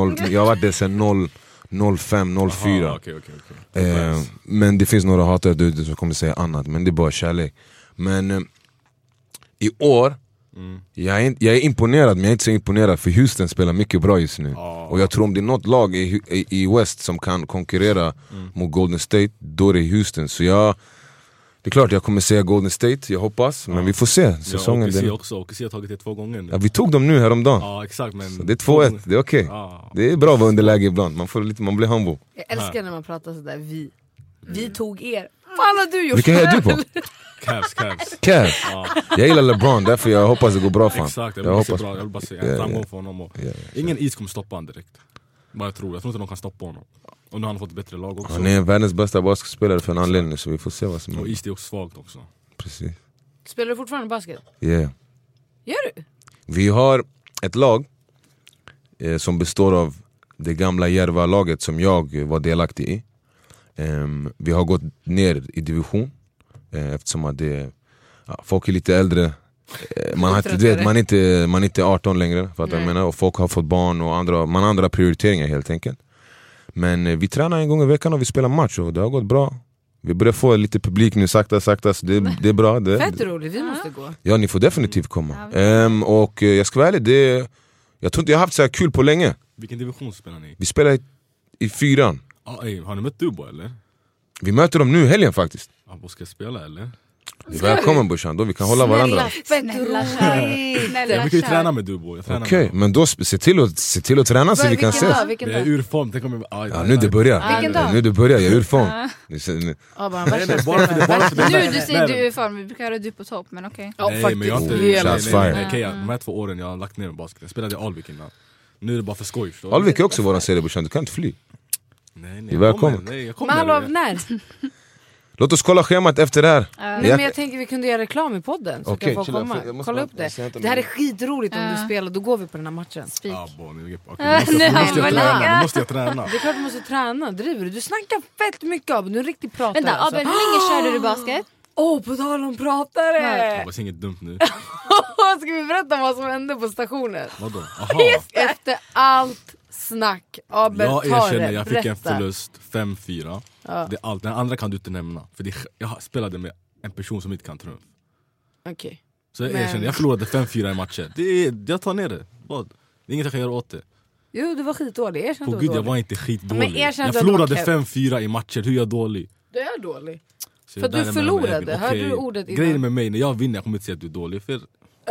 sen 05-04. Okay. Men det finns några hatare ute som kommer säga annat, men det är bara kärlek. Men i år jag är imponerad, men jag är inte så imponerad, för Houston spelar mycket bra just nu. Och jag tror om det är något lag i West som kan konkurrera mot Golden State, då är det Houston. Så det är klart jag kommer säga Golden State, jag hoppas, men vi får se. Säsongen OKC har tagit det 2 gånger nu. Ja, vi tog dem nu häromdagen. Ja, exakt, men så det är 2-1, det är okej. Det är bra att vara underläge ibland, man blir humble. Jag älskar när man pratar sådär, vi tog er. Fan har du gjort? Vilka är du på? Cavs. Jag gillar LeBron, därför jag hoppas det går bra för honom. Exakt, jag vill bara se en framgång för honom. Ingen is kommer stoppa honom direkt. Jag tror inte de kan stoppa honom. Och nu har han fått ett bättre lag också. Han är världens bästa basketspelare för en anledning, så vi får se vad som händer. Och East är också svagt också. Precis. Spelar du fortfarande basket? Yeah. Gör du? Vi har ett lag som består av det gamla Järva-laget som jag var delaktig i. Vi har gått ner i division eftersom att folk är lite äldre. Man är inte 18 längre, för att jag menar, och folk har fått barn och man har andra prioriteringar helt enkelt. Men vi tränar en gång i veckan och vi spelar match och det har gått bra. Vi börjar få lite publik nu sakta, så det är bra. Fett roligt, vi måste gå. Ja, ni får definitivt komma. Och jag ska vara ärlig, jag tror inte jag har haft så här kul på länge. Vilken division spelar ni? Vi spelar i 4. Har ni mött Dubo eller? Vi möter dem nu helgen faktiskt. Vad ska jag spela eller? Välkommen brorsan, då vi kan hålla varandra. Snälla Jag brukar ju träna med Dubo. Okej, men då se till att träna så vi kan ses. Jag är ur form. Nu det börjar. Nu det börjar, jag är ur form. Nu du säger du är ur form, vi brukar höra du på topp, men okej. Nej, men jag har inte... Nej, de här 2 åren jag har lagt ner med basket. Jag spelade i Alvik innan. Nu är det bara för skoj. Alvik är också våran serie brorsan, du kan inte fly. Nej, välkommen. Men hallå, när? Låt oss kolla schemat efter det här. Men jag tänker vi kunde göra reklam i podden så kan folk komma. Kolla upp det. Det här är skitroligt om du spelar, då går vi på den här matchen. Nu måste jag träna. Det är klart du måste träna, driver du? Du snackar fett mycket av, du är riktigt pratare. Vänta, alltså. Abel, hur länge körde du basket? På tal om pratare. Det var inget dumt nu. Ska vi berätta vad som hände på stationen? Vadå? Efter allt snack. Abel, jag erkänner, jag fick en förlust 5-4. Det är allt. Den andra kan du inte nämna. För jag spelade med en person som inte kan trumf. Okej. Så jag erkänner, jag förlorade 5-4 i matcher. Jag tar ner det. Vad? Det är inget jag kan göra åt det. Jo, du var skitdålig. På gud, jag var inte skitdålig. Jag förlorade 5-4 i matcher. Hur är jag dålig? Du är dålig. För att du förlorade. Hörde du ordet innan? Grejen med mig, när jag vinner jag kommer inte säga att du är dålig. För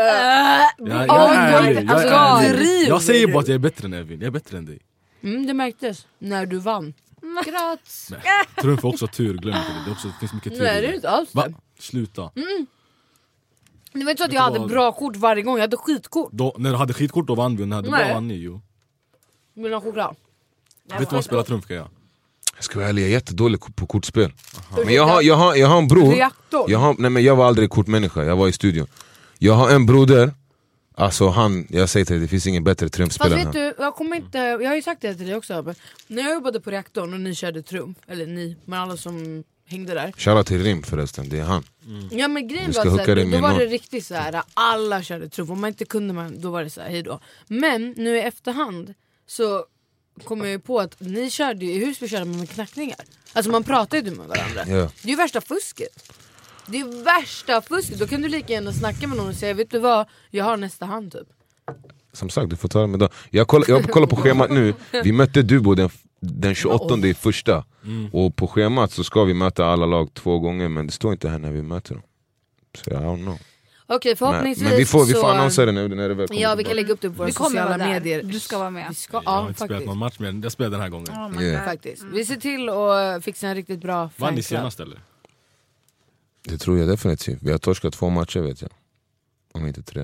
jag säger bara att jag är bättre än Evin. Jag är bättre än dig. Det märktes när du vann. Grats. Trumf är också tur, glöm inte det. Det finns mycket tur. Nej, det är inte alls det. Sluta. Det var inte så att jag hade bra kort varje gång. Jag hade skitkort. När du hade skitkort då vann vi. När du hade bra vann ni ju. Vill du ha choklad? Vet du vad man spelar trumf, ska jag? Jag ska vara ärlig, jag är jättedålig på kortspel. Men jag har en bror. Men jag var aldrig kortmänniska, jag var i studion. Jag har en broder. Alltså jag säger till dig, det finns ingen bättre trumspelare. Fast vet du, jag har ju sagt det till dig också. När jag jobbade på reaktorn och ni körde trumf, eller ni, men alla som hängde där. Shoutout till Rim förresten, det är han. Ja, men grejen var såhär, då var det riktigt såhär, alla körde trumf. Om man inte kunde, då var det såhär, hejdå. Men nu i efterhand så kommer jag ju på att ni körde ju i Husby, körde man med knackningar. Alltså man pratar ju med varandra. Ja. Det är ju värsta fusket. Det är värsta fusket. Då kan du lika gärna snacka med någon och säga, vet du vad, jag har nästa hand typ. Som sagt, du får ta det med då. Jag kollar på schemat nu. Vi mötte Dubo den 28 i första. Och på schemat så ska vi möta alla lag 2 gånger. Men det står inte här när vi möter dem. Så jag don't know. Okej, förhoppningsvis. Men vi får annonsera det när det väl kommer. Ja, vi kan lägga upp det på våra sociala medier. Du ska vara med. Jag har inte spelat någon match, men jag spelade den här gången. Faktiskt. Vi ser till att fixa en riktigt bra fanclub. Vann ni senast eller? Det tror jag definitivt. Vi har torskat 2 matcher vet jag. Om inte 3.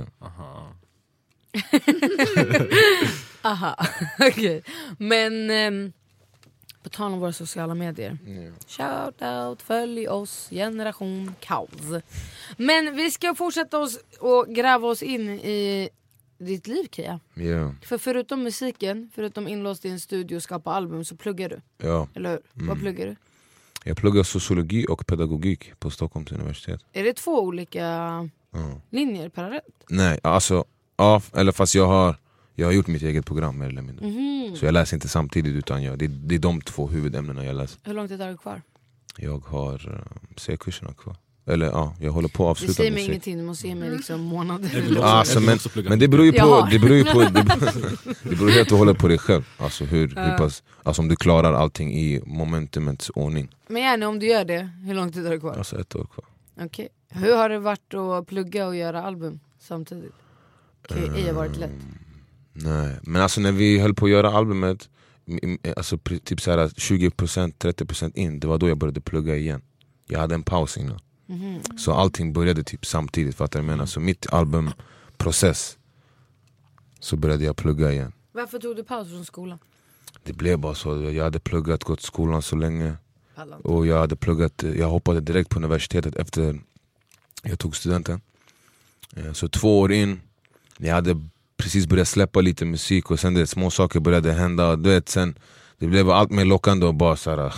Aha, okej. Men på tal om våra sociala medier. Shout out, följ oss, Generation Kaos. Men vi ska fortsätta oss och gräva oss in i ditt liv, Kia. För förutom musiken, förutom inlåst i en studio och skapa album, så pluggar du. Ja. Eller hur? Vad pluggar du? Jag pluggar sociologi och pedagogik på Stockholms universitet. Är det 2 olika linjer parallellt? Nej, alltså eller fast jag har gjort mitt eget program mer eller mindre. Så jag läser inte samtidigt utan det är de 2 huvudämnena jag läser. Hur långt är det kvar? Jag har C-kurserna kvar. Eller jag håller på att avsluta musik. Det säger mig ingenting, du måste ge mig liksom månader. Alltså, men det beror ju på det beror helt och hållet på dig själv. Alltså hur pass, alltså om du klarar allting i momentumets ordning. Men gärna om du gör det, hur lång tid har du kvar? Alltså 1 år kvar. Okej. Hur har det varit att plugga och göra album samtidigt? Har varit lätt? Nej, men alltså när vi höll på att göra albumet, alltså typ så här 20%, 30% in, det var då jag började plugga igen. Jag hade en paus innan. Så allting började typ samtidigt, fattar du menar? Så mitt albumprocess så började jag plugga igen. Varför tog du paus från skolan? Det blev bara så, jag hade pluggat, gått skolan så länge. Och jag hade pluggat, jag hoppade direkt på universitetet efter jag tog studenten. Så 2 år in, jag hade precis börjat släppa lite musik och sen det små saker började hända. Du vet, sen det blev allt mer lockande och bara såhär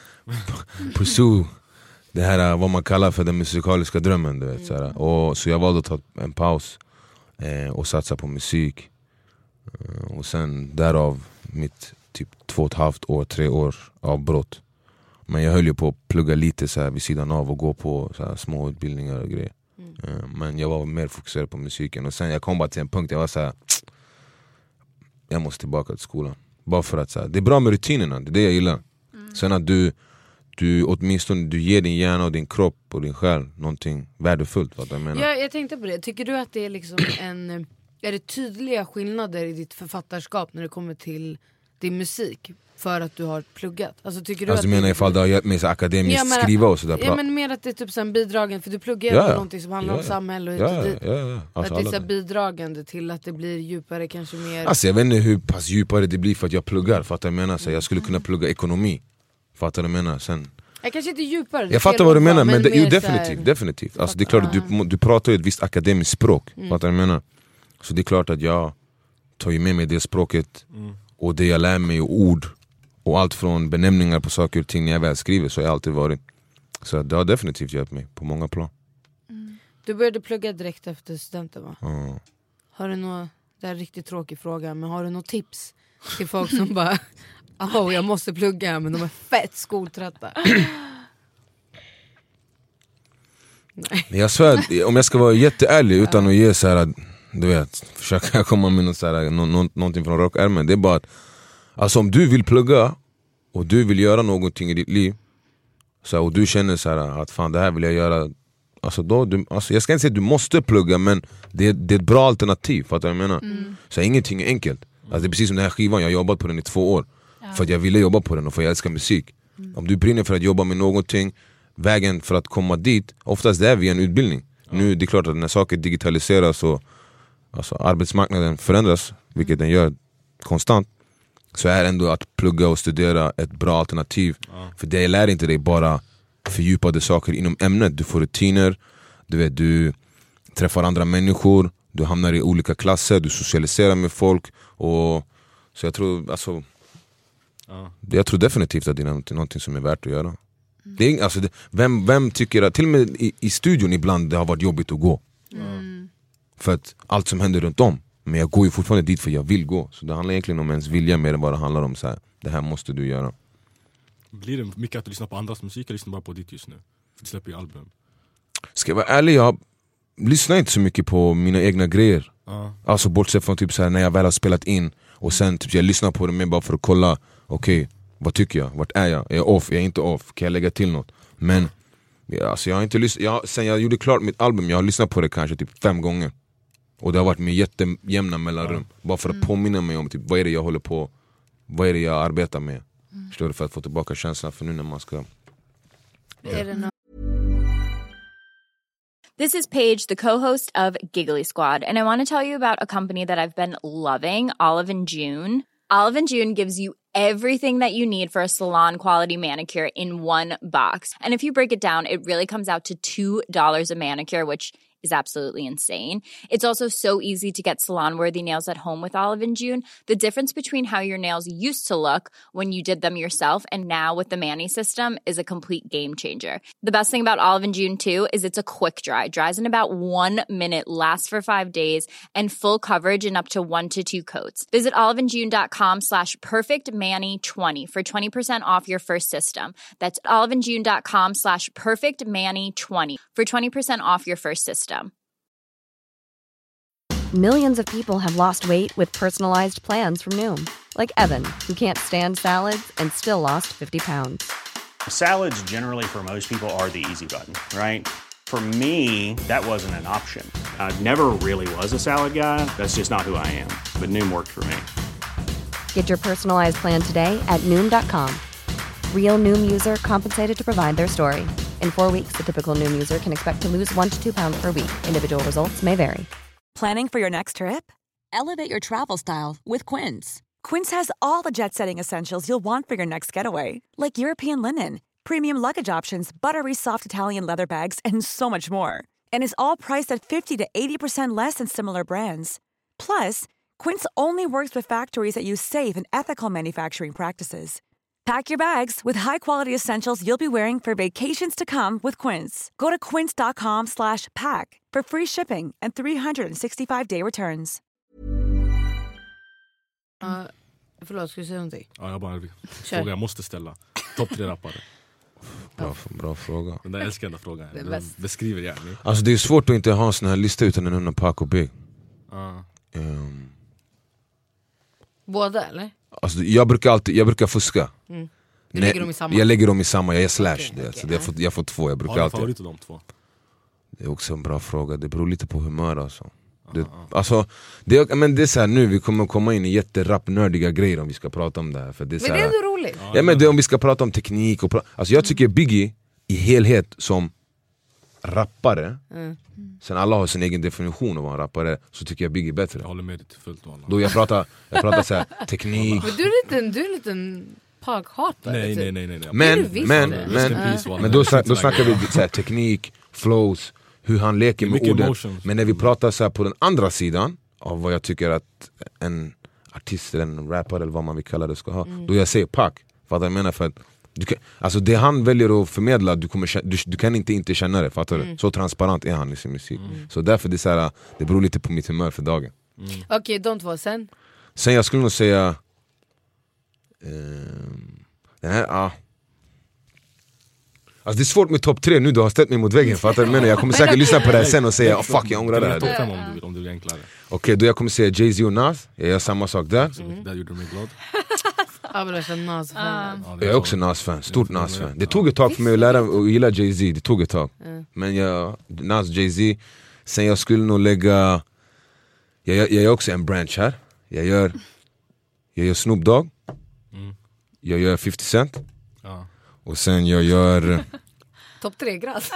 pursue det här vad man kallar för den musikaliska drömmen, du vet, såhär. Och så jag valde att ta en paus och satsa på musik. Och sen därav mitt typ 2,5 år, 3 år avbrott. Men jag höll ju på att plugga lite så här vid sidan av och gå på så här små utbildningar och grejer. Men jag var mer fokuserad på musiken. Och sen jag kom bara till en punkt, jag var så här, jag måste tillbaka till skolan. Bara för att så här, det är bra med rutinerna, det är det jag gillar. Sen att du du åtminstone du ger din hjärna och din kropp och din själ någonting värdefullt, vad jag menar. Ja, jag tänkte på det. Tycker du att det är liksom är det tydliga skillnader i ditt författarskap när det kommer till din musik för att du har pluggat? Alltså tycker du alltså, menar ifall det har hjälpt mig så akademiskt skriva och sådär? Ja, men mer att det är typ så bidragen, för du pluggar någonting som handlar om samhälle och alltså, att det är så bidragande till att det blir djupare, kanske mer. Alltså jag vet inte hur pass djupare det blir för att jag pluggar, fattar jag menar så jag skulle kunna plugga ekonomi. Fattar du menar sen? Jag kanske inte djupare. Jag fattar vad du menar, men det, definitivt. Alltså det är klart att du pratar ju ett visst akademiskt språk, fattar du menar? Så det är klart att jag tar ju med mig det språket och det jag lär mig och ord och allt från benämningar på saker och ting när jag väl skriver, så har jag alltid varit. Så det har definitivt hjälpt mig på många plan. Du började plugga direkt efter studenten, va? Har du något, det är en riktigt tråkig fråga, men har du något tips till folk som bara jag måste plugga men de är fett skoltrötta? Nej. Jag svär, om jag ska vara jätteärlig utan att ge så här, du vet, försöka komma med något så här, någonting från rockärmen, det är bara att alltså om du vill plugga och du vill göra någonting i ditt liv så, och du känner så här att fan det här vill jag göra, alltså då alltså jag ska inte säga att du måste plugga, men det är ett bra alternativ, fattar jag menar? Så ingenting är enkelt. Alltså det är precis som den här skivan, jag har jobbat på den i 2 år för att jag ville jobba på den och för att jag älskar musik. Om du brinner för att jobba med någonting, vägen för att komma dit, oftast det är via en utbildning. Nu det är klart att när saker digitaliseras och alltså arbetsmarknaden förändras, vilket den gör konstant, så är ändå att plugga och studera ett bra alternativ. För det lär inte dig bara fördjupade saker inom ämnet. Du får rutiner, du vet, du träffar andra människor, du hamnar i olika klasser, du socialiserar med folk. Och så jag tror alltså, jag tror definitivt att det är någonting som är värt att göra. Det är, alltså, vem tycker att, till och med i studion ibland det har varit jobbigt att gå. För att allt som händer runt om. Men jag går ju fortfarande dit för jag vill gå. Så det handlar egentligen om ens vilja mer än vad det handlar om så här, det här måste du göra. Blir det mycket att du lyssnar på andras musik eller lyssnar bara på ditt just nu? För du släpper ju album. Ska jag vara ärlig, jag lyssnar inte så mycket på mina egna grejer. Alltså bortsett från typ så här, när jag väl har spelat in och sen typ, jag lyssnar på det mer bara för att kolla, okej, vad tycker jag? Vart är jag? Är jag off? Är jag inte off? Kan jag lägga till något? Men alltså, jag har inte lyssnat, sen jag gjorde klart mitt album, jag har lyssnat på det kanske typ 5 gånger. Och det har varit med jämna mellanrum. Bara för att påminna mig om typ, vad är det jag håller på, vad är det jag arbetar med. Förstår du, för att få tillbaka känslan för nu när man ska. This is Paige, the co-host of Giggly Squad, and I want to tell you about a company that I've been loving, Olive & June. Olive & June gives you everything that you need for a salon-quality manicure in one box. And if you break it down, it really comes out to $2 a manicure, which is absolutely insane. It's also so easy to get salon-worthy nails at home with Olive & June. The difference between how your nails used to look when you did them yourself and now with the Mani system is a complete game changer. The best thing about Olive & June too is it's a quick dry. Dries in about 1 minute, lasts for 5 days, and full coverage in up to 1 to 2 coats. Visit oliveandjune.com/perfectmani20 for 20% off your first system. That's oliveandjune.com/perfectmani20 for 20% off your first system. Millions of people have lost weight with personalized plans from Noom. Like Evan, who can't stand salads and still lost 50 pounds. Salads generally for most people are the easy button, right? For me, that wasn't an option. I never really was a salad guy. That's just not who I am. But Noom worked for me. Get your personalized plan today at Noom.com. Real Noom user compensated to provide their story. In 4 weeks, the typical Noom user can expect to lose 1 to 2 pounds per week. Individual results may vary. Planning for your next trip? Elevate your travel style with Quince. Quince has all the jet-setting essentials you'll want for your next getaway, like European linen, premium luggage options, buttery soft Italian leather bags, and so much more. And is all priced at 50 to 80% less than similar brands. Plus, Quince only works with factories that use safe and ethical manufacturing practices. Pack your bags with high-quality essentials you'll be wearing for vacations to come with Quince. Go to quince.com/pack for free shipping and 365-day returns. Förlåt, ska du säga någonting? Ja, jag bara en fråga jag måste ställa. Topp 3 rappare. Bra fråga. Den där älskande frågan. Den beskriver gärna. Alltså det är svårt att inte ha en sån här lista utan en Pac och Big. Båda eller? Alltså jag brukar fuska. Du lägger dem i samma? Jag lägger dem i samma, jag är slash. Okay. Så jag får 2, jag brukar alltid. alltid. Favorit av de 2? Det är också en bra fråga, det beror lite på humör alltså. Det är så här, nu vi kommer komma in i jätterappnördiga grejer om vi ska prata om det här, för det är så här, men det är ändå roligt. Ja, men det, om vi ska prata om teknik och alltså jag tycker Biggie i helhet som rappare, sen alla har sin egen definition av vad en rappare är, så tycker jag Biggie är bättre. Jag håller med dig till fullt. Då jag pratar så här, teknik. Men du är en liten paghatare. Nej. Men då snackar vi så här, teknik, flows, hur han leker med orden. Emotions. Men när vi pratar så här på den andra sidan av vad jag tycker att en artist eller en rappare eller vad man vill kalla det ska ha, då jag säger Pac. Fattar jag menar? För att alltså det han väljer att förmedla, du kan inte känna det, fattar du? Så transparent är han i sin musik. Så därför det är så här, det beror lite på mitt humör för dagen. Okej, de 2 sen. Sen jag skulle nog säga den här, alltså det är svårt med topp 3 nu, du har ställt mig mot väggen, fattar du? Men jag kommer säkert lyssna på det här sen och säga fuck, jag ångrar det här. Topp 5 om du vill enklare. Okej, då jag kommer säga Jay-Z och Nas. Jag gör samma sak där. Där gjorde du mig glad. Jag är också Nas-fan, stort Nas-fan. Det tog ett tag för mig att lära och gilla Jay-Z, det tog ett tag. Men Nas, Jay-Z. Sen jag skulle nog lägga, jag gör också en branch här. Jag gör Snoop Dogg. Jag gör 50 Cent. Och sen jag gör topp 3 grass.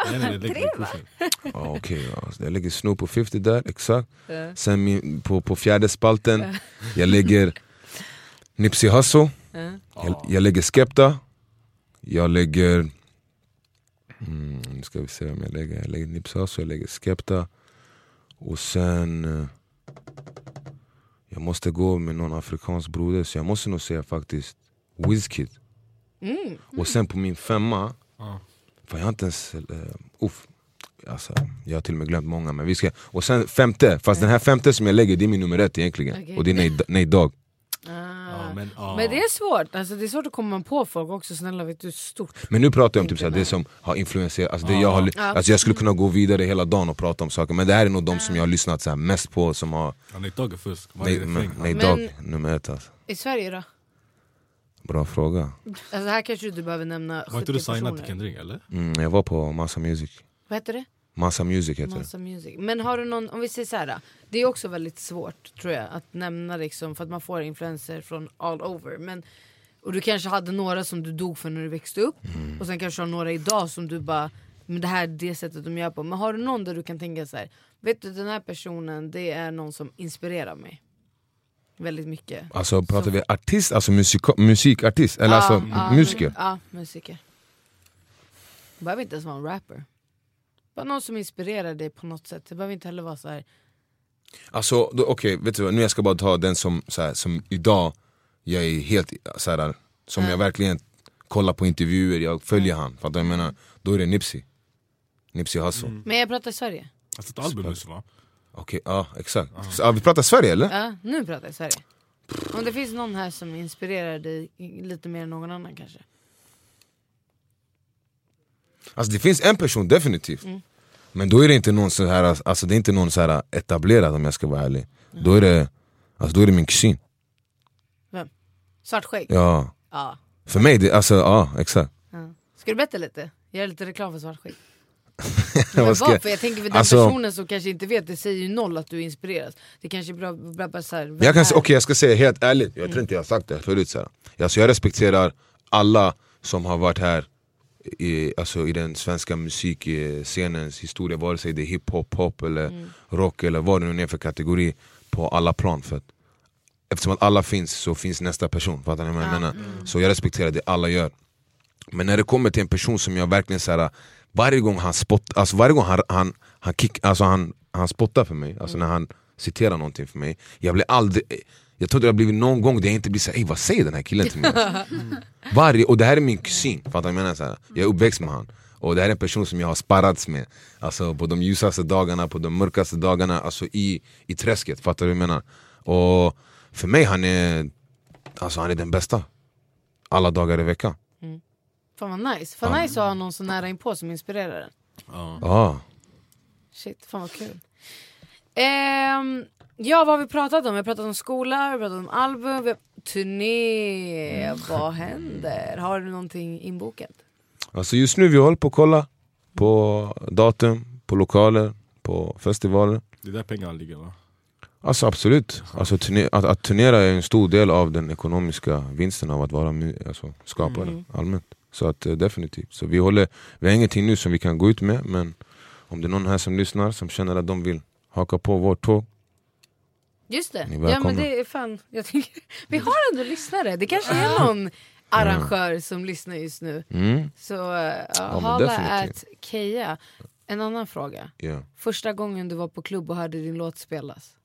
Okej, jag lägger Snoop på 50 där, exakt. Sen på fjärde spalten jag lägger Nipsey Hussle. Jag lägger Skepta. Jag lägger nu ska vi se om jag lägger Nipsey Hussle, jag lägger Skepta. Och sen jag måste gå med någon afrikansk broder, så jag måste nog säga faktiskt Wizkid. Och sen på min 5:a, för jag har inte ens alltså, jag har till och med glömt många, men vi ska. Och sen 5:e, fast den här 5:e som jag lägger, det är min nummer 1 egentligen. Okay. Och det är Nate Dogg. Men det är svårt, alltså, det är svårt att komma på folk också, snälla, vet du, stort. Men nu pratar jag om typ så här, det som har influenserat, alltså, det jag har, alltså, jag skulle kunna gå vidare hela dagen och prata om saker, men det här är nog de som jag har lyssnat så här mest på, som har Nate Dogg är fusk. Nate Dogg, nummer 1 alltså. I Sverige då? Bra fråga. Alltså här kanske du behöver nämna 70 var inte du personer. signad till Kendrick, eller? Jag var på Massa Music. Vad heter det? Massa Music heter Massa Music. Men har du någon, om vi säger så här, det är också väldigt svårt tror jag att nämna liksom, för att man får influenser från all over. Men, och du kanske hade några som du dog för när du växte upp, och sen kanske har några idag som du bara, men det här är det sättet de gör på. Men har du någon där du kan tänka så här, vet du, den här personen, det är någon som inspirerar mig väldigt mycket. Alltså pratar vi artist, alltså musikartist eller alltså musiker? Ja, musiker. Det behöver inte ens vara en rapper. Bara någon som inspirerar dig på något sätt. Det behöver inte heller vara så här. Alltså okej, vet du vad, nu jag ska bara ta den som så här, som idag jag är helt så här, som jag verkligen kollar på intervjuer, jag följer han, för att jag menar, då är det Nipsey Hussle. Men jag pratar i Sverige. Alltså ett album nu så va? Okej, exakt. Så, vi pratar Sverige eller? Ja, nu pratar jag i Sverige. Om det finns någon här som inspirerar dig lite mer än någon annan kanske. Alltså det finns en person definitivt. Men då är det inte någon så här, alltså det är inte någon så här etablerad, om jag ska vara ärlig. Då är det min kusin. Vem? Svartskägg? Ja. För mig det, alltså exakt. Ska du berätta lite? Gör lite reklam för Svartskägg. För jag tänker för den personen som kanske inte vet, det säger ju noll att du inspireras. Det kanske är bra så här, jag ska säga helt ärligt, jag tror inte jag har sagt det förut så här. Alltså jag respekterar alla som har varit här i den svenska musikscenens historia, vare sig det är hiphop, pop eller rock eller vad det nu är för kategori, på alla plan, för att eftersom att alla finns så finns nästa person, fattar ni vad jag menar? Så jag respekterar det alla gör. Men när det kommer till en person som jag verkligen så här, varje gång han spottar, alltså varje gång han spottar för mig, alltså när han citerar någonting för mig, jag tror det har blivit någon gång där jag inte blir såhär, vad säger den här killen till mig? Och det här är min kusin, fattar jag menar så här. Jag är uppväxt med han. Och det här är en person som jag har sparrats med, alltså på de ljusaste dagarna, på de mörkaste dagarna, alltså i träsket, fattar du vad jag menar? Och för mig han är den bästa alla dagar i veckan. Fan vad nice. Fan nice att ha någon så nära inpå som inspirerar den. Shit, fan vad kul. Ja, vad har vi pratat om? Vi har pratat om skola, vi har pratat om album, vi har turné, vad händer? Har du någonting inbokat? Alltså just nu vi håller på att kolla på datum, på lokaler, på festivaler. Det är där pengarna ligger, va? Alltså absolut. Alltså, att turnera är en stor del av den ekonomiska vinsten av att vara skapare allmänt. Så att definitivt. Så vi har ingenting nu som vi kan gå ut med, men om det är någon här som lyssnar som känner att de vill haka på vårt tåg. Just det. Ja, men det är fan, jag tycker, vi har ändå lyssnare. Det kanske är någon arrangör som lyssnar just nu. Så hala at Keja. En annan fråga. Yeah. Första gången du var på klubb och hörde din låt spelas.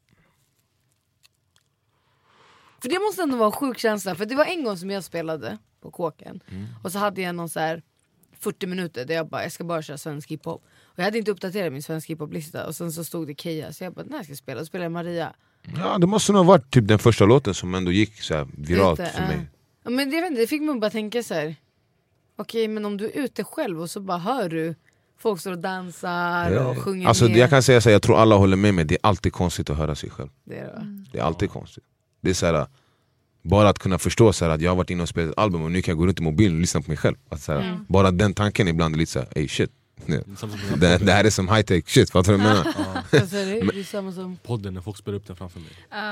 För det måste ändå vara en sjuk känsla. För det var en gång som jag spelade på Kåken. Och så hade jag någon så här 40 minuter där jag ska bara köra svensk hiphop. Och jag hade inte uppdaterat min svensk hiphop-lista. Och sen så stod det Keja. Så jag bara, när ska jag spela? Då spelade jag Maria. Ja, det måste nog ha varit typ den första låten som ändå gick så här viralt för mig. Ja, men det fick man bara tänka så här. Okej, men om du är ute själv och så bara hör du folk står och dansar och sjunger alltså, med. Jag kan säga så här, jag tror alla håller med mig. Det är alltid konstigt att höra sig själv. Det är alltid konstigt. Det är så här, bara att kunna förstå så här, att jag har varit inne och spelat ett album och nu kan jag gå runt i mobilen och lyssna på mig själv. Att, så här, bara den tanken ibland är lite så här, hey shit. Det här är som high-tech shit, vad tror du menar? Det är samma som podden när folk spelar upp den framför mig.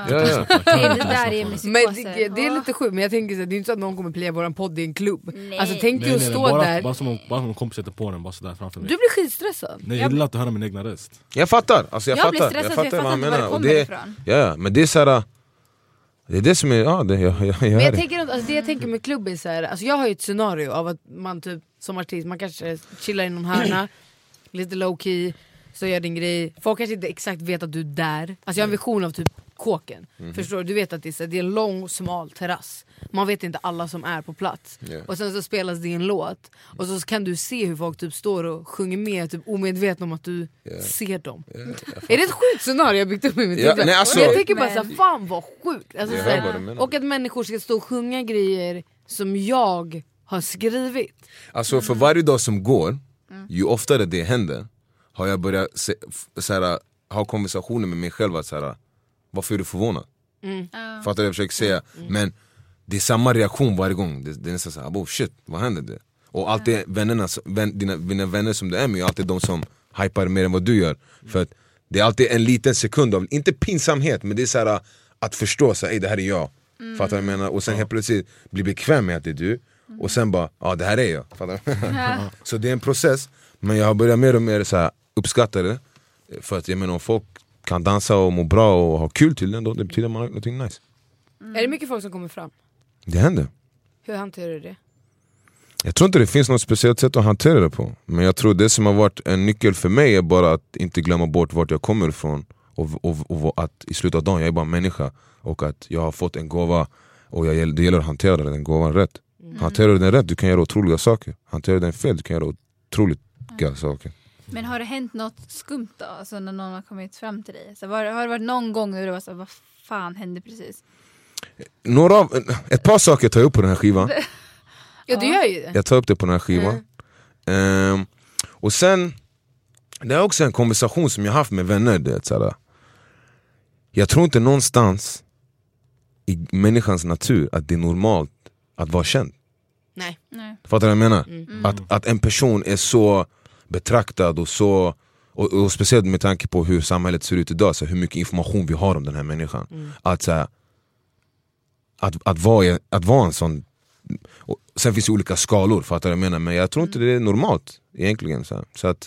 Det är lite sjukt, men jag tänker så här, det är inte så att någon kommer playa våran podd i en klubb. Nej. Alltså tänk dig att stå bara, där. Bara som en kompis sätter på den, bara sådär framför mig. Du blir skitstressad. Nej, jag gillar att höra min egna röst. Jag fattar, alltså jag blir fattar. stressad, Jag fattar vad han menar. Och det, ifrån. Ja, men det är så här. Det är det som är, det jag tänker med klubb är så här, alltså jag har ju ett scenario av att man typ som artist, man kanske chillar i någon hörna, lite low key, så gör din grej. Folk kanske inte exakt vet att du är där. Alltså jag har en vision av typ Kåken. Förstår du? Du vet att det är en lång, smal terrass. Man vet inte alla som är på plats. Och sen så spelas det en låt. Och så kan du se hur folk typ står och sjunger med, typ omedveten om att du ser dem. Är det ett sjukt scenario jag byggt upp i mitt huvud? Alltså, jag tänker bara såhär, fan vad sjukt. Alltså, och att människor ska stå och sjunga grejer som jag har skrivit. Alltså för varje dag som går, ju oftare det händer, har jag börjat ha konversationer med mig själv att såhär, varför är du förvånad? Fattar du vad jag försöker säga? Men det är samma reaktion varje gång. Det är nästan såhär, oh shit, vad händer det? Och alltid dina vänner som du är med, är alltid de som hypar mer än vad du gör. För att det är alltid en liten sekund av, inte pinsamhet, men det är såhär att förstå såhär, det här är jag. Fattar du vad jag menar? Och sen helt plötsligt bli bekväm med att det är du. Och sen bara, det här är jag. Fattar du? Så det är en process. Men jag har börjat mer och mer så här, uppskatta det. För att jag menar, om folk kan dansa och må bra och ha kul till den, då det betyder man har någonting nice. Är det mycket folk som kommer fram? Det händer. Hur hanterar du det? Jag tror inte det finns något speciellt sätt att hantera det på. Men jag tror det som har varit en nyckel för mig är bara att inte glömma bort vart jag kommer ifrån. Och att i slutet av dagen, jag är bara människa. Och att jag har fått en gåva. Och det gäller att hantera den gåvan rätt. Hanterar du den rätt, du kan göra otroliga saker. Hanterar du den fel, du kan göra otroligt saker. Men har det hänt något skumt då? Alltså när någon har kommit fram till dig? Så har det varit någon gång när du var så, vad fan hände precis? Ett par saker tar jag upp på den här skivan. Ja, du gör ju det. Jag tar upp det på den här skivan. Och sen, det är också en konversation som jag haft med vänner. Det, såhär. Jag tror inte någonstans i människans natur att det är normalt att vara känd. Nej. Fattar du vad jag menar? Att en person är så betraktad och så, och speciellt med tanke på hur samhället ser ut idag, så hur mycket information vi har om den här människan. Att vara en sån. Och sen finns det olika skalor, fattar du vad jag menar? Men jag tror inte det är normalt egentligen. Så att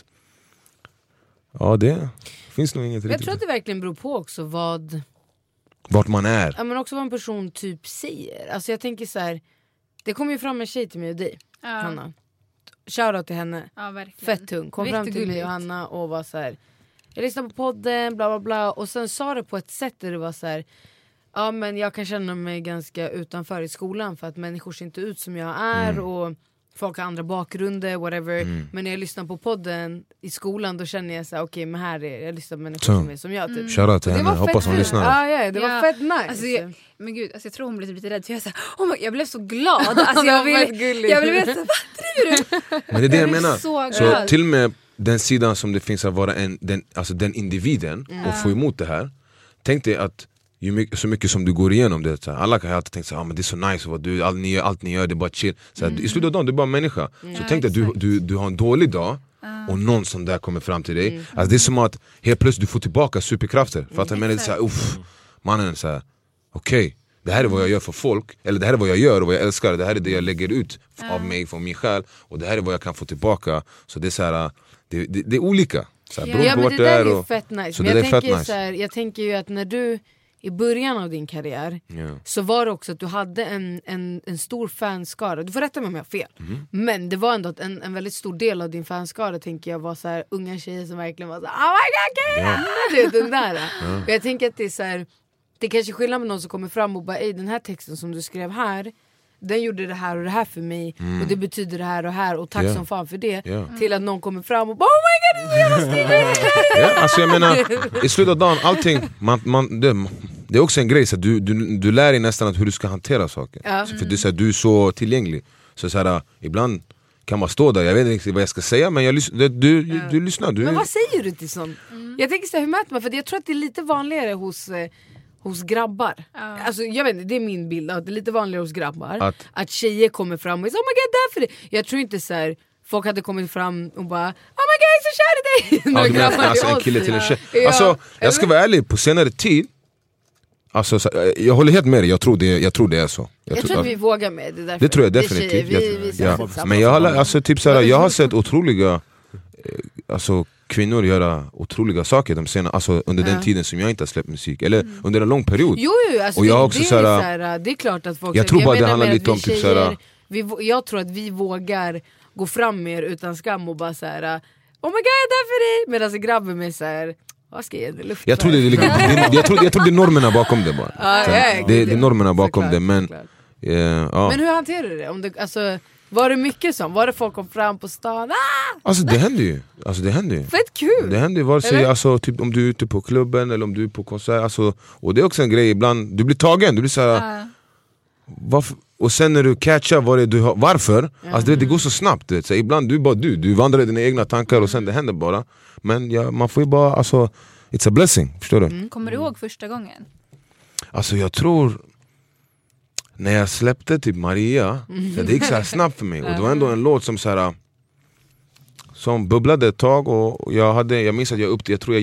det finns nog inget riktigt. Jag tror att det verkligen beror på också vart man är. Ja, men också vad en person typ säger. Alltså jag tänker så här, det kom ju fram en tjej till mig och dig, Hanna. Shoutout till henne. Ja, verkligen. Fett tung. Kom fram till mig och Hanna och var så här, jag lyssnar på podden, bla bla bla. Och sen sa det på ett sätt där det var så här, ja men jag kan känna mig ganska utanför i skolan för att människor ser inte ut som jag är och folk har andra bakgrunder, whatever. Men när jag lyssnar på podden i skolan, då känner jag så här, okej, men här är jag lyssnar på människor som är som jag typ. Shoutout till henne, hoppas hon lyssnar. Ja, det var fett nice. Alltså, men gud, alltså jag tror hon blev lite rädd för jag sa, jag blev så glad. Alltså jag blev veta, vad driver du? Men det är det jag menar. Så till och med den sidan som det finns att vara den individen och få emot det här. Tänk dig att så mycket som du går igenom det, så här, alla kan alltid tänka så här, men det är så nice vad du, allt ni gör, det är bara chill. Så här, i slutet av dagen, du är bara människa. Så tänk dig att du har en dålig dag och någon som där kommer fram till dig. Alltså, det är som att helt plötsligt du får tillbaka superkrafter. För att jag menar så här, mannen så här, okej, det här är vad jag gör för folk, eller det här är vad jag gör och vad jag älskar, det här är det jag lägger ut av mig, från min själ, och det här är vad jag kan få tillbaka. Så det är så här, det är olika. Så här, ja, men det där är ju fett nice. Så men jag tänker ju att när du i början av din karriär så var det också att du hade en stor fanskara. Du får rätta mig om jag har fel. Men det var ändå en väldigt stor del av din fanskara, tänker jag, var så här unga tjejer som verkligen var så här, oh my god, det är den där. Och jag tänker att det är så här, det är kanske skillnad med någon som kommer fram och bara, den här texten som du skrev här, den gjorde det här och det här för mig, och det betyder det här och här, och tack som fan för det. Till att någon kommer fram och bara, oh my god, det är så jävla stiligt. Alltså jag menar, i slutet av dagen, allting det är också en grej, så du lär dig nästan hur du ska hantera saker. För det är så här, du är så tillgänglig. Så här, ibland kan man stå där, jag vet inte vad jag ska säga, men du lyssnar. Men vad säger du till sånt? Jag tänker så här, hur möter man? För jag tror att det är lite vanligare hos grabbar. Alltså, jag vet inte, det är min bild att det är lite vanligare hos grabbar att tjejer kommer fram och säger, oh my god, därför det. Jag tror inte så här, folk hade kommit fram och bara, oh my god, jag är så kär i dig. Alltså en kille till en tjej. Alltså, jag ska vara ärlig, på senare tid, alltså, jag håller helt med dig, jag tror det är så. Jag tror att vi vågar med det. Det tror jag definitivt. Men jag har sett otroliga kvinnor göra otroliga saker under den tiden som jag inte har släppt musik, eller under en lång period. Jo, alltså, och jag också det är klart att folk, jag tror bara det handlar lite om typ såhär, jag tror att vi vågar gå fram mer utan skam och bara såhär, oh my god, därför det, medan grabben med såhär, vad ska jag luft? Jag tror det är normerna bakom det bara. Det är normerna bakom det, men men hur hanterar du det? Om du, alltså, var det mycket som? Var det folk kom fram på stan? Alltså det händer ju. Fett kul! Det händer ju vare sig, alltså, typ, om du är ute på klubben eller om du är på konsert, alltså, och det är också en grej ibland, du blir tagen, du blir såhär, varför? Och sen när du catchar vad det är du har, varför? Alltså det går så snabbt, så ibland du vandrar i dina egna tankar och sen det händer bara. Men man får ju bara, alltså, it's a blessing, förstår du? Kommer du ihåg första gången? Alltså jag tror, när jag släppte typ Maria, det gick så här snabbt för mig. Och det var ändå en låt som så här, som bubblade ett tag. Och jag minns att jag tror jag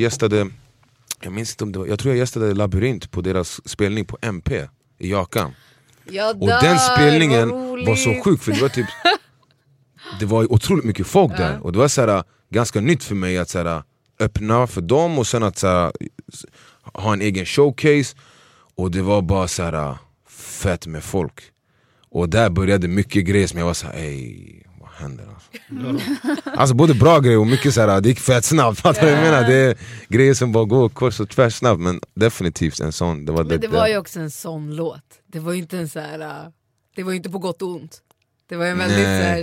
gästade Labyrint på deras spelning på MP i Jakan. Och den spelningen var så sjuk, för det var typ, det var otroligt mycket folk där. Och det var så här, ganska nytt för mig att så här, öppna för dem och sen att så här, ha en egen showcase. Och det var bara så här fett med folk. Och där började mycket grejer som jag var såhär, vad händer alltså? Alltså både bra grejer och mycket såhär, det gick fett snabbt. Jag menar, det är grejer som bara går kors och tvärs snabbt. Men definitivt en sån. Men det var ju också en sån låt. Det var ju inte en såhär, det var ju inte på gott och ont. Det var ju väldigt såhär,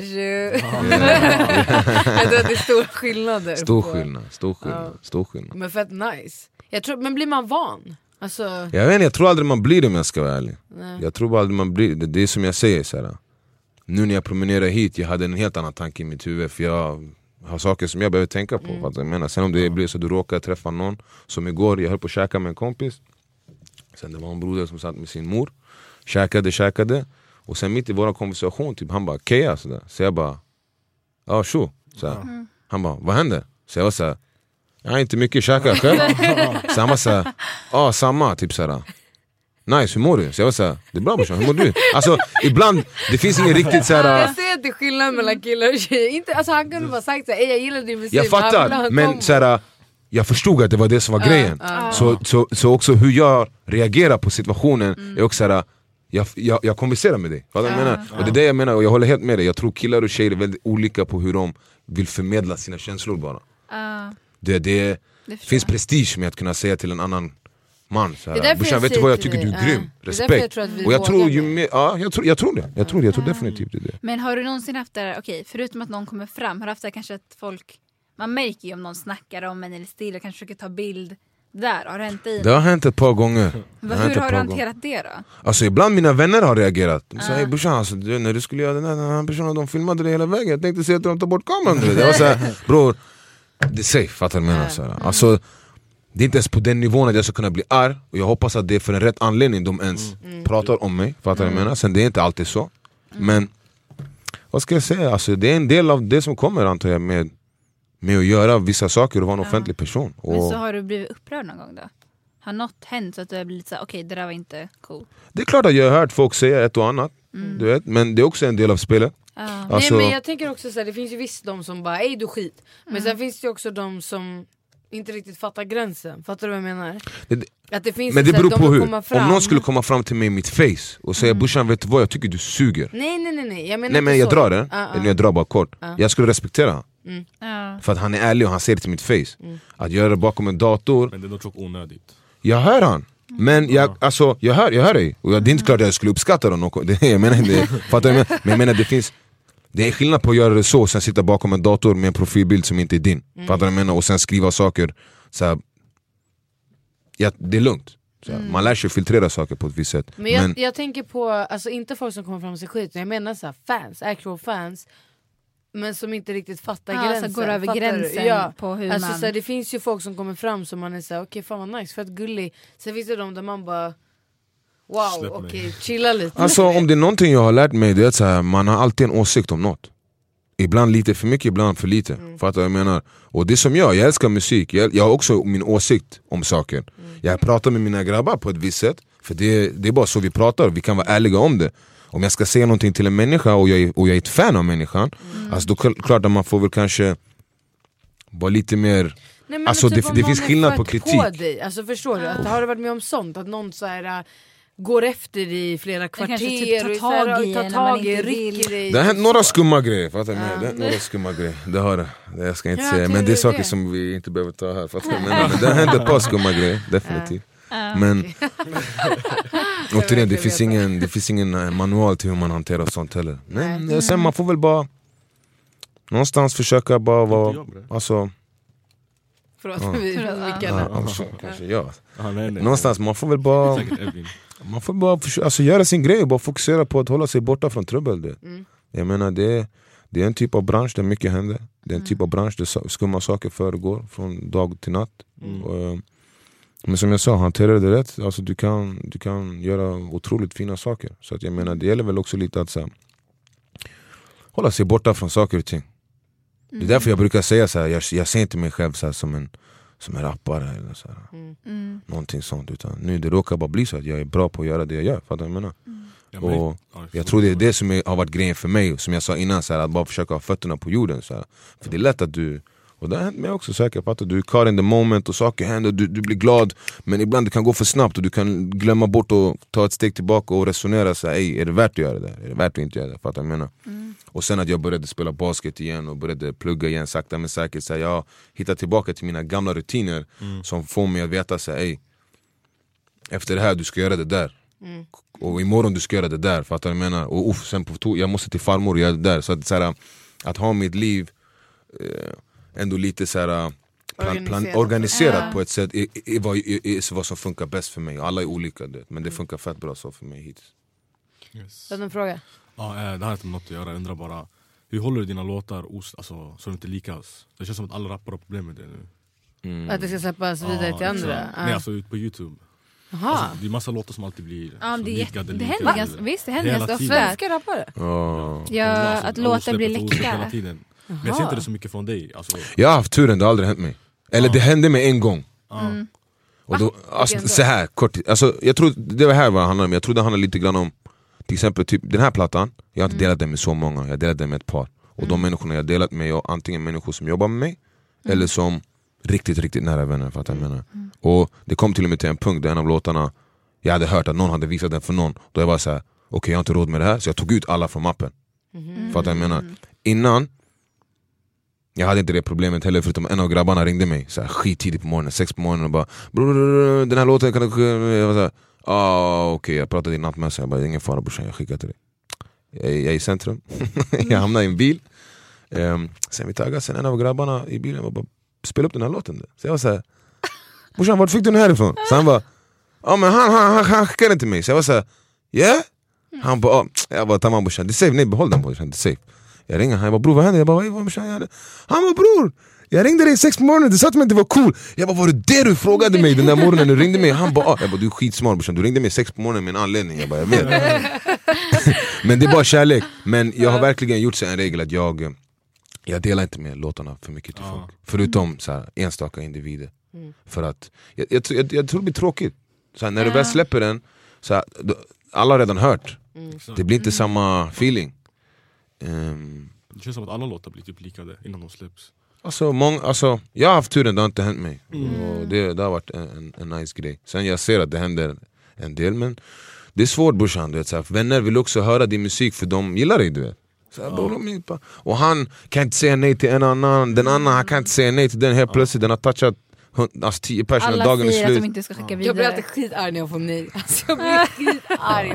jag tror att det är stora skillnader. Stor skillnad. Men fett nice. Men blir man van? Alltså... Jag tror aldrig man blir det, om jag ska vara ärlig. Jag tror aldrig man blir det. Det är som jag säger så här. Nu när jag promenerar hit, jag hade en helt annan tanke i mitt huvud, för jag har saker som jag behöver tänka på. Att jag menar, sen om det blir så att du råkar träffa någon, som igår, jag höll på att käka med en kompis. Sen det var en broder som satt med sin mor, käkade. Och sen mitt i vår konversation typ, han bara, Keja, sådär. Så jag bara, tjo. Han bara, vad hände? Så jag var såhär, jag har inte mycket käka själv. Så han var såhär, samma, typ såhär. Nice, hur mår du? Så jag var såhär, det är bra brorsan, hur mår du? Alltså ibland, det finns ingen riktigt såhär. Jag ser att det är skillnad mellan killar och tjejer. Inte, alltså han kunde bara sagt såhär, jag gillar din musik. Jag fattar, men såhär, jag förstod att det var det som var grejen. Så också hur jag reagerar på situationen är också såhär, jag konverserar med dig. Vad jag menar? Och det är det jag menar, och jag håller helt med dig. Jag tror killar och tjejer är väldigt olika på hur de vill förmedla sina känslor bara. Det finns prestige med att kunna säga till en annan man brorsan, vet du vad, jag tycker du är grym. Respekt. Och jag tror ju mer, jag tror definitivt det. Men har du någonsin haft det, okej, förutom att någon kommer fram, har du haft det kanske att folk, man märker ju om någon snackar om en eller stil och kanske försöker ta bild där, har det hänt i? Det har hänt ett par gånger. Hur har du hanterat det då? Alltså ibland mina vänner har reagerat. Så hej brorsan, alltså, när du skulle göra den här personen, de filmade det hela vägen. Jag tänkte se att de tar bort kameran. Det var såhär, bror, det är safe, fattar du menar? Alltså, det är inte ens på den nivån att jag ska kunna bli arg. Och jag hoppas att det är för en rätt anledning de ens pratar om mig. Fattar jag menar? Sen det är inte alltid så. Men vad ska jag säga? Alltså, det är en del av det som kommer, antar jag, med att göra vissa saker och vara en offentlig person. Och men så har du blivit upprörd någon gång då? Har något hänt så att du har blivit så här, okej, det där var inte cool? Det är klart att jag har hört folk säga ett och annat. Du vet? Men det är också en del av spelet. Alltså, nej, men jag tänker också så här, det finns ju visst de som bara, ej du skit. Men sen finns det ju också de som inte riktigt fattar gränsen. Fattar du vad jag menar? Att det finns men det beror på hur. Om någon skulle komma fram till mig i mitt face och säga Bushan, vet du vad, jag tycker du suger. Nej. Jag menar nej, men jag drar det. Jag drar bara kort. Jag skulle respektera för att han är ärlig och han ser det till mitt face. Att göra det bakom en dator. Men det är nog tråkigt onödigt. Jag hör han. Men jag hör dig. Och det är inte klart att jag skulle uppskatta det. Jag menar inte, fattar jag? Men jag menar det är skillnad på att göra det så och sen sitta bakom en dator med en profilbild som inte är din. Fattar jag menar? Och sen skriva saker så här, det är lugnt. Så här, man lär sig filtrera saker på ett visst sätt. Men jag tänker på, alltså inte folk som kommer fram och säger skit. Jag menar så här, fans, actual fans. Men som inte riktigt fattar gränsen. Går över gränsen på hur alltså, man... så här, det finns ju folk som kommer fram som man är såhär, okej, fan vad nice, för att gullig. Sen finns det de där man bara, wow, okej, chilla lite. Alltså om det är någonting jag har lärt mig, det är att så här, man har alltid en åsikt om något. Ibland lite för mycket, ibland för lite. Fattar jag menar? Och det som jag älskar musik. Jag har också min åsikt om saker. Jag pratar med mina grabbar på ett visst sätt. För det är bara så vi pratar, vi kan vara ärliga om det. Om jag ska säga någonting till en människa och jag är ett fan av människan, alltså då klart att man får väl kanske vara lite mer... Nej, men alltså typ det finns skillnad på kritik. På dig. Alltså förstår du? Att, har du varit med om sånt? Att någon så här, går efter i flera kvarter typ och tar tag i rycker i. Det har hänt några skumma grejer, fattar jag? Det har några skumma grejer. Det har det. Jag ska inte säga, men det är saker som vi inte behöver ta här, fattar jag? Men det har hänt ett par skumma grejer, definitivt. Men återigen, det finns ingen manual till hur man hanterar sånt heller. Nej. Sen man får väl bara någonstans försöka bara vara, alltså... Någonstans man får väl bara alltså göra sin grej och bara fokusera på att hålla sig borta från trubbel. Jag menar det är en typ av bransch där mycket händer. Det är en typ av bransch där skumma saker föregår från dag till natt. Men som jag sa, hantera det rätt, alltså du kan göra otroligt fina saker. Så att jag menar, det gäller väl också lite att så här, hålla sig borta från saker och ting. Det är därför jag brukar säga så här, jag ser inte mig själv så här, som en rappare eller så här, någonting sånt, utan nu det råkar bara bli så att jag är bra på att göra det jag gör, fattar jag menar? Och jag tror det är det som har varit grejen för mig, som jag sa innan, så här, att bara försöka ha fötterna på jorden så här. För det är lätt att du, och det har hänt mig också säkert, fattar du är caught in the moment och saker händer, du blir glad, men ibland det kan gå för snabbt och du kan glömma bort och ta ett steg tillbaka och resonera så här, är det värt att göra det? Är det värt att inte göra det? Fattar jag menar? Och sen att jag började spela basket igen och började plugga igen sakta men säkert, så här, jag hittar tillbaka till mina gamla rutiner som får mig att veta så här, efter det här du ska göra det där. Och imorgon du ska göra det där, fattar jag menar? Och sen jag måste till farmor och göra det där. Så att ha mitt liv ändå lite så här organiserat på ett sätt är vad som funkar bäst för mig. Alla är olika, men det funkar fett bra så för mig hittills. Yes. En fråga? Ja, det har inte något att göra. Jag undrar bara, hur håller du dina låtar alltså, så de inte likas? Det känns som att alla rappar har problem med det nu. Att det ska släppas vidare till andra? Nej, alltså ut på YouTube. Alltså, det är massa låtar som alltid blir likade. Det händer ganska ofta. Svenska rappare? Att låtar blir läckta. Men jag ser inte det så mycket från dig. Alltså. Jag har haft turen, det har aldrig hänt mig. Eller det hände mig en gång. Och då, alltså, så här, kort, alltså, jag tror det var här vad det handlade om. Jag tror det handlar lite grann om, till exempel typ, den här plattan. Jag har inte delat den med så många, jag har delat den med ett par. Och de människorna jag har delat med är antingen människor som jobbar med mig eller som riktigt nära vänner, för att jag menar. Och det kom till och med till en punkt där en av låtarna, jag hade hört att någon hade visat den för någon. Då jag var så här, okej, jag har inte råd med det här, så jag tog ut alla från mappen. För att jag menar, innan jag hade inte det problemet heller, förutom en av grabbarna ringde mig så här, skittidigt på morgonen, 6 på morgonen och bara, bror, den här låten kan du... Jag var så här, okej, jag pratade i nattmässan, jag bara, ingen fara brorsan, jag skickar till dig. Jag är i centrum, jag hamnar i en bil. Sen vi taggade, sen en av grabbarna i bilen var bara, spela upp den här låten. Så jag var så här, brorsan, vart fick du den härifrån? Så han bara, men han skickade den till mig. Så jag var så här, yeah? Han bara, jag bara, tamam brorsan, det är safe, nej behåll den brorsan, det är safe. Jag ringer han, jag bara, bror vad händer? Jag bara, han bara, bror, Jag ringde dig 6 på morgonen, du sa till mig att det var cool. Jag bara, var det du frågade mig den där morgonen du ringde mig? Han bara, jag bara, du är skitsmart brorsan, du ringde mig 6 på morgonen med en anledning. Jag bara, jag vet. Men det är bara kärlek. Men jag har verkligen gjort sig en regel att jag delar inte med låtarna för mycket till folk. Förutom så här, enstaka individer. För att jag tror det blir tråkigt så här, när du väl släpper den så här, alla har redan hört. Det blir inte samma feeling. Det känns som att alla låtar blir typ likade innan de släpps. Alltså, jag har haft turen, det har inte hänt mig. Och det har varit en nice grej. Sen jag ser att det händer en del, men det är svårt brorsan, du vet, så här, vänner vill också höra din musik för de gillar dig, du vet. Så här, och han kan inte säga nej till en annan. Den annan, han kan inte säga nej till den. Helt plötsligt, den har touchat 10 personer, dagen är slut. Som inte ska skicka vidare. Jag blir alltid skitarg när jag får nej. Alltså, jag blir skitarg.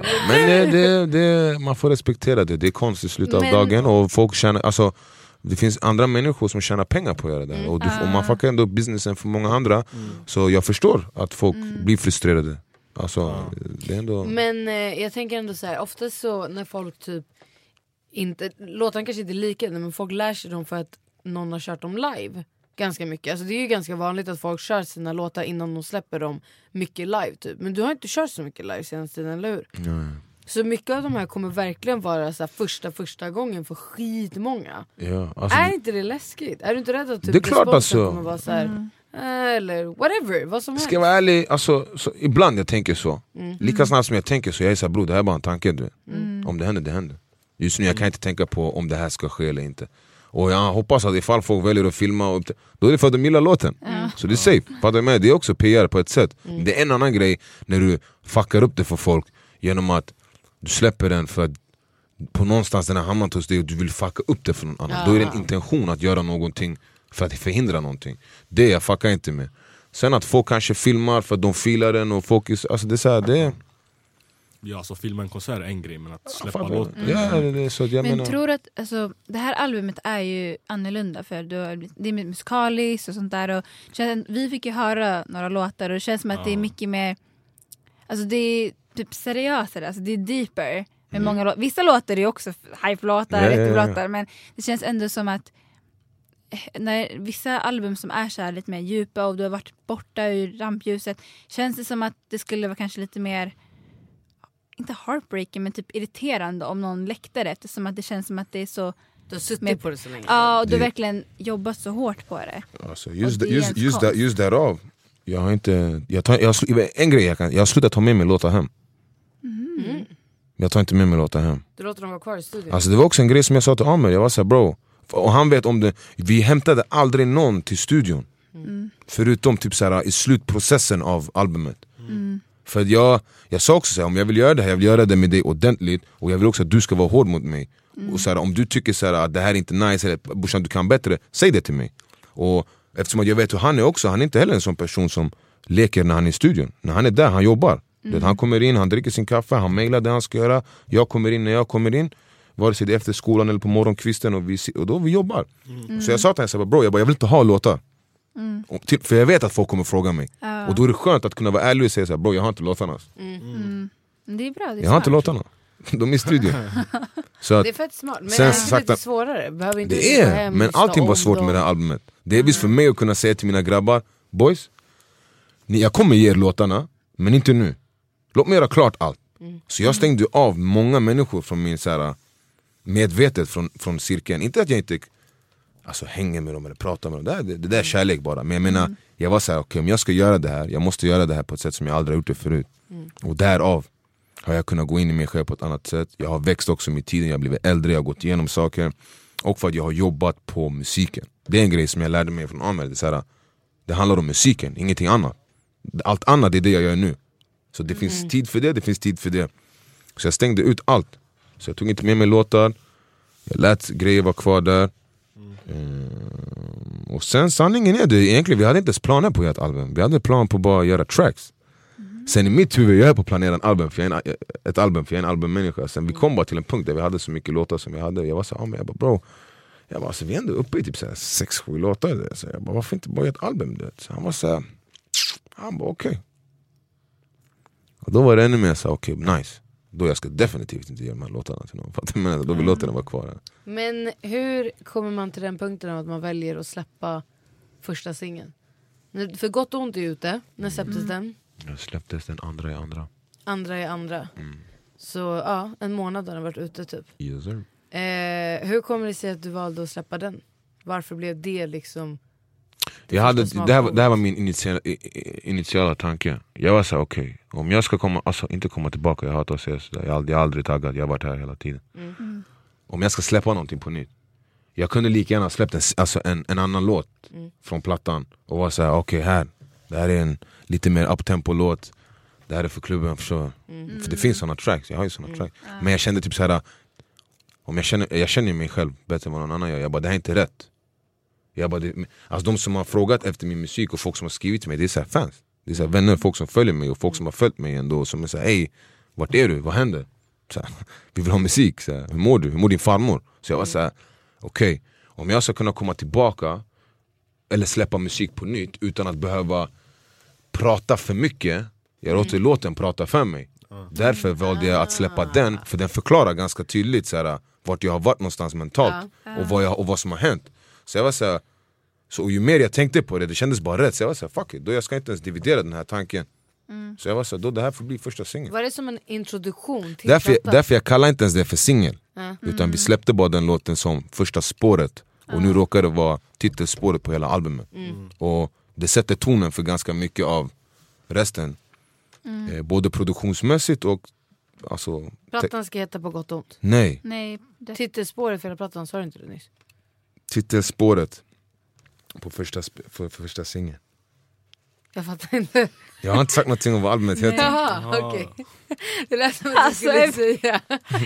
Men man får respektera det. Det är konst i slutet av dagen. Och folk känner, alltså, det finns andra människor som tjänar pengar på att göra det. Och man fuckar ändå businessen för många andra. Så jag förstår att folk blir frustrerade. Alltså, det är ändå... Men jag tänker ändå så här, ofta så när folk typ inte, låtarna kanske inte är lika, men folk lär sig dem för att någon har kört dem live ganska mycket. Alltså det är ju ganska vanligt att folk kör sina låtar innan de släpper dem mycket live typ. Men du har inte kört så mycket live senaste tiden, eller hur? Så mycket av de här kommer verkligen vara så här första gången för skitmånga. Ja, alltså, är inte det läskigt? Är du inte rädd att typ det är klart alltså. Kommer vara så här, eller whatever, vad som helst? Ska jag vara ärlig, alltså, så, ibland jag tänker så. Lika snabbt som jag tänker så, jag är så här, bro, det här är bara en tanke, du vet. Om det händer, det händer. Just nu jag kan inte tänka på om det här ska ske eller inte. Och jag hoppas att ifall folk väljer att filma, då är det för att de gillar låten. Så det är safe, fattar du med? Det är också PR på ett sätt. Det är en annan grej när du fuckar upp det för folk genom att du släpper den för att på någonstans den har hamnat hos dig och du vill fucka upp det för någon annan. Då är det en intention att göra någonting för att förhindra någonting. Det jag fuckar inte med. Sen att folk kanske filmar för att de filar den och folk, alltså det är så här, det är... Ja, så filma en konsert är en grej, men att släppa låten. Ja, det är så jag men menar. Tror att alltså, det här albumet är ju annorlunda för det är musikaliskt och sånt där. Och vi fick ju höra några låtar och det känns som att det är mycket mer, alltså det är typ seriösare, alltså det är deeper. Men många vissa låtar är också hype-låtar, men det känns ändå som att när vissa album som är så här lite mer djupa och du har varit borta ur rampljuset, känns det som att det skulle vara kanske lite mer, inte heartbreaking, men typ irriterande om någon läckte det, eftersom att det känns som att det är så... Du har suttit på det så länge. Ja, och du verkligen jobbat så hårt på det. Alltså, just därav. Jag har inte... en grej jag har slutat ta med mig låta hem. Jag tar inte med mig låta hem. Du låter dem vara kvar i studion. Alltså det var också en grej som jag sa till Amer. Jag var så här, bro. Och han vet om det. Vi hämtade aldrig någon till studion. Förutom typ så här, i slutprocessen av albumet. För att jag sa också så här, om jag vill göra det här, jag vill göra det med dig ordentligt. Och jag vill också att du ska vara hård mot mig. Och så här, om du tycker så här, att det här är inte nice, eller brorsan du kan bättre, säg det till mig. Och eftersom jag vet hur han är också, han är inte heller en sån person som leker när han är i studion. När han är där, han jobbar. Han kommer in, han dricker sin kaffe, han mailar det han ska göra. Jag kommer in när jag kommer in, vare sig det är efter skolan eller på morgonkvisten, och då vi jobbar. Så jag sa till honom, bro, jag vill inte ha låtar. För jag vet att folk kommer fråga mig. Och då är det skönt att kunna vara ärlig och säga så här, bro, jag har inte låtarna. Det är bra, det är jag har inte låtarna. De är i studion. Så att, det är fett smart, men sen, det är lite svårare. Behöver inte det är, men allting var svårt med det här albumet. Det är visst för mig att kunna säga till mina grabbar, boys, jag kommer ge er låtarna, men inte nu. Låt mig göra klart allt. Så jag stängde av många människor från min så här, medvetet från cirkeln. Inte att jag inte alltså, hänger med dem eller pratar med dem. Det där är kärlek bara. Men jag menar, jag var så här, okej, om jag ska göra det här, jag måste göra det här på ett sätt som jag aldrig har gjort det förut. Och därav har jag kunnat gå in i mig själv på ett annat sätt. Jag har växt också med tiden, jag har blivit äldre, jag har gått igenom saker. Och för att jag har jobbat på musiken. Det är en grej som jag lärde mig från Amer. Det handlar om musiken, ingenting annat. Allt annat är det jag gör nu. Så det finns tid för det finns tid för det. Så jag stängde ut allt. Så jag tog inte med mig låtar. Jag lät grejer vara kvar där. Och sen sanningen är det egentligen, vi hade inte ens planer på ett album. Vi hade plan på bara att göra tracks. Sen i mitt huvud, jag är på att planera ett album för jag är en albummänniska. Sen vi kom bara till en punkt där vi hade så mycket låtar som vi hade. Jag var så här, jag bara, bro, så vi är ändå uppe i typ 6-7 låtar. Så jag bara, varför inte bara göra ett album? Så han var så här, han bara okej. Och då var det ännu mer så okej, nice. Då jag ska definitivt inte ge de här låtarna till någon. Då vill låtarna vara kvar. Men hur kommer man till den punkten av att man väljer att släppa första singeln? För Gott och ont är ute. När släpptes den? Jag släpptes den andra i andra. Så ja, en månad har den varit ute typ. Yes, sir. Hur kommer det sig att du valde att släppa den? Varför blev det liksom... Det här var min initiala tanke. Jag var så okej, om jag ska inte komma tillbaka, jag hatar att säga sådär, jag är aldrig taggad, jag har varit här hela tiden. Om jag ska släppa någonting på nytt, jag kunde lika gärna släppt en annan låt från plattan och vara såhär, okej, här, det här är en lite mer uptempo-låt, det här är för klubben, för det finns såna tracks, jag har ju såna tracks. Men jag kände typ såhär, om jag känner mig själv bättre än vad någon annan gör, jag bara, det här är inte rätt. Alltså de som har frågat efter min musik och folk som har skrivit till mig, det är så här fans, det är så här vänner, folk som följer mig och folk som har följt mig ändå, som är så här, hej, vart är du, vad händer? Så här, vi vill ha musik, så här, hur mår du, hur mår din farmor? Så jag var så här, okej, om jag ska kunna komma tillbaka eller släppa musik på nytt utan att behöva prata för mycket, jag låter låten prata för mig. Därför valde jag att släppa den, för den förklarar ganska tydligt så här, vart jag har varit någonstans mentalt och vad som har hänt. Så jag var så här, så ju mer jag tänkte på det kändes bara rätt. Så jag var så här, fuck it, då jag ska inte ens dividera den här tanken. Så jag var så här, då det här får bli första singeln. Var det som en introduktion till därför jag kallar inte ens det för singel. Utan vi släppte bara den låten som första spåret. Och nu råkar det vara titelspåret på hela albumet. Och det sätter tonen för ganska mycket av resten. Både produktionsmässigt och alltså, plattan ska heta På gott och ont. Nej. Titelspåret för hela plattan, sa du inte det nyss? Titelspåret på första singeln. Jag fattar inte. Jag har inte sagt någonting om vad albumet heter. Jaha, okej. Det lät som att du skulle säga.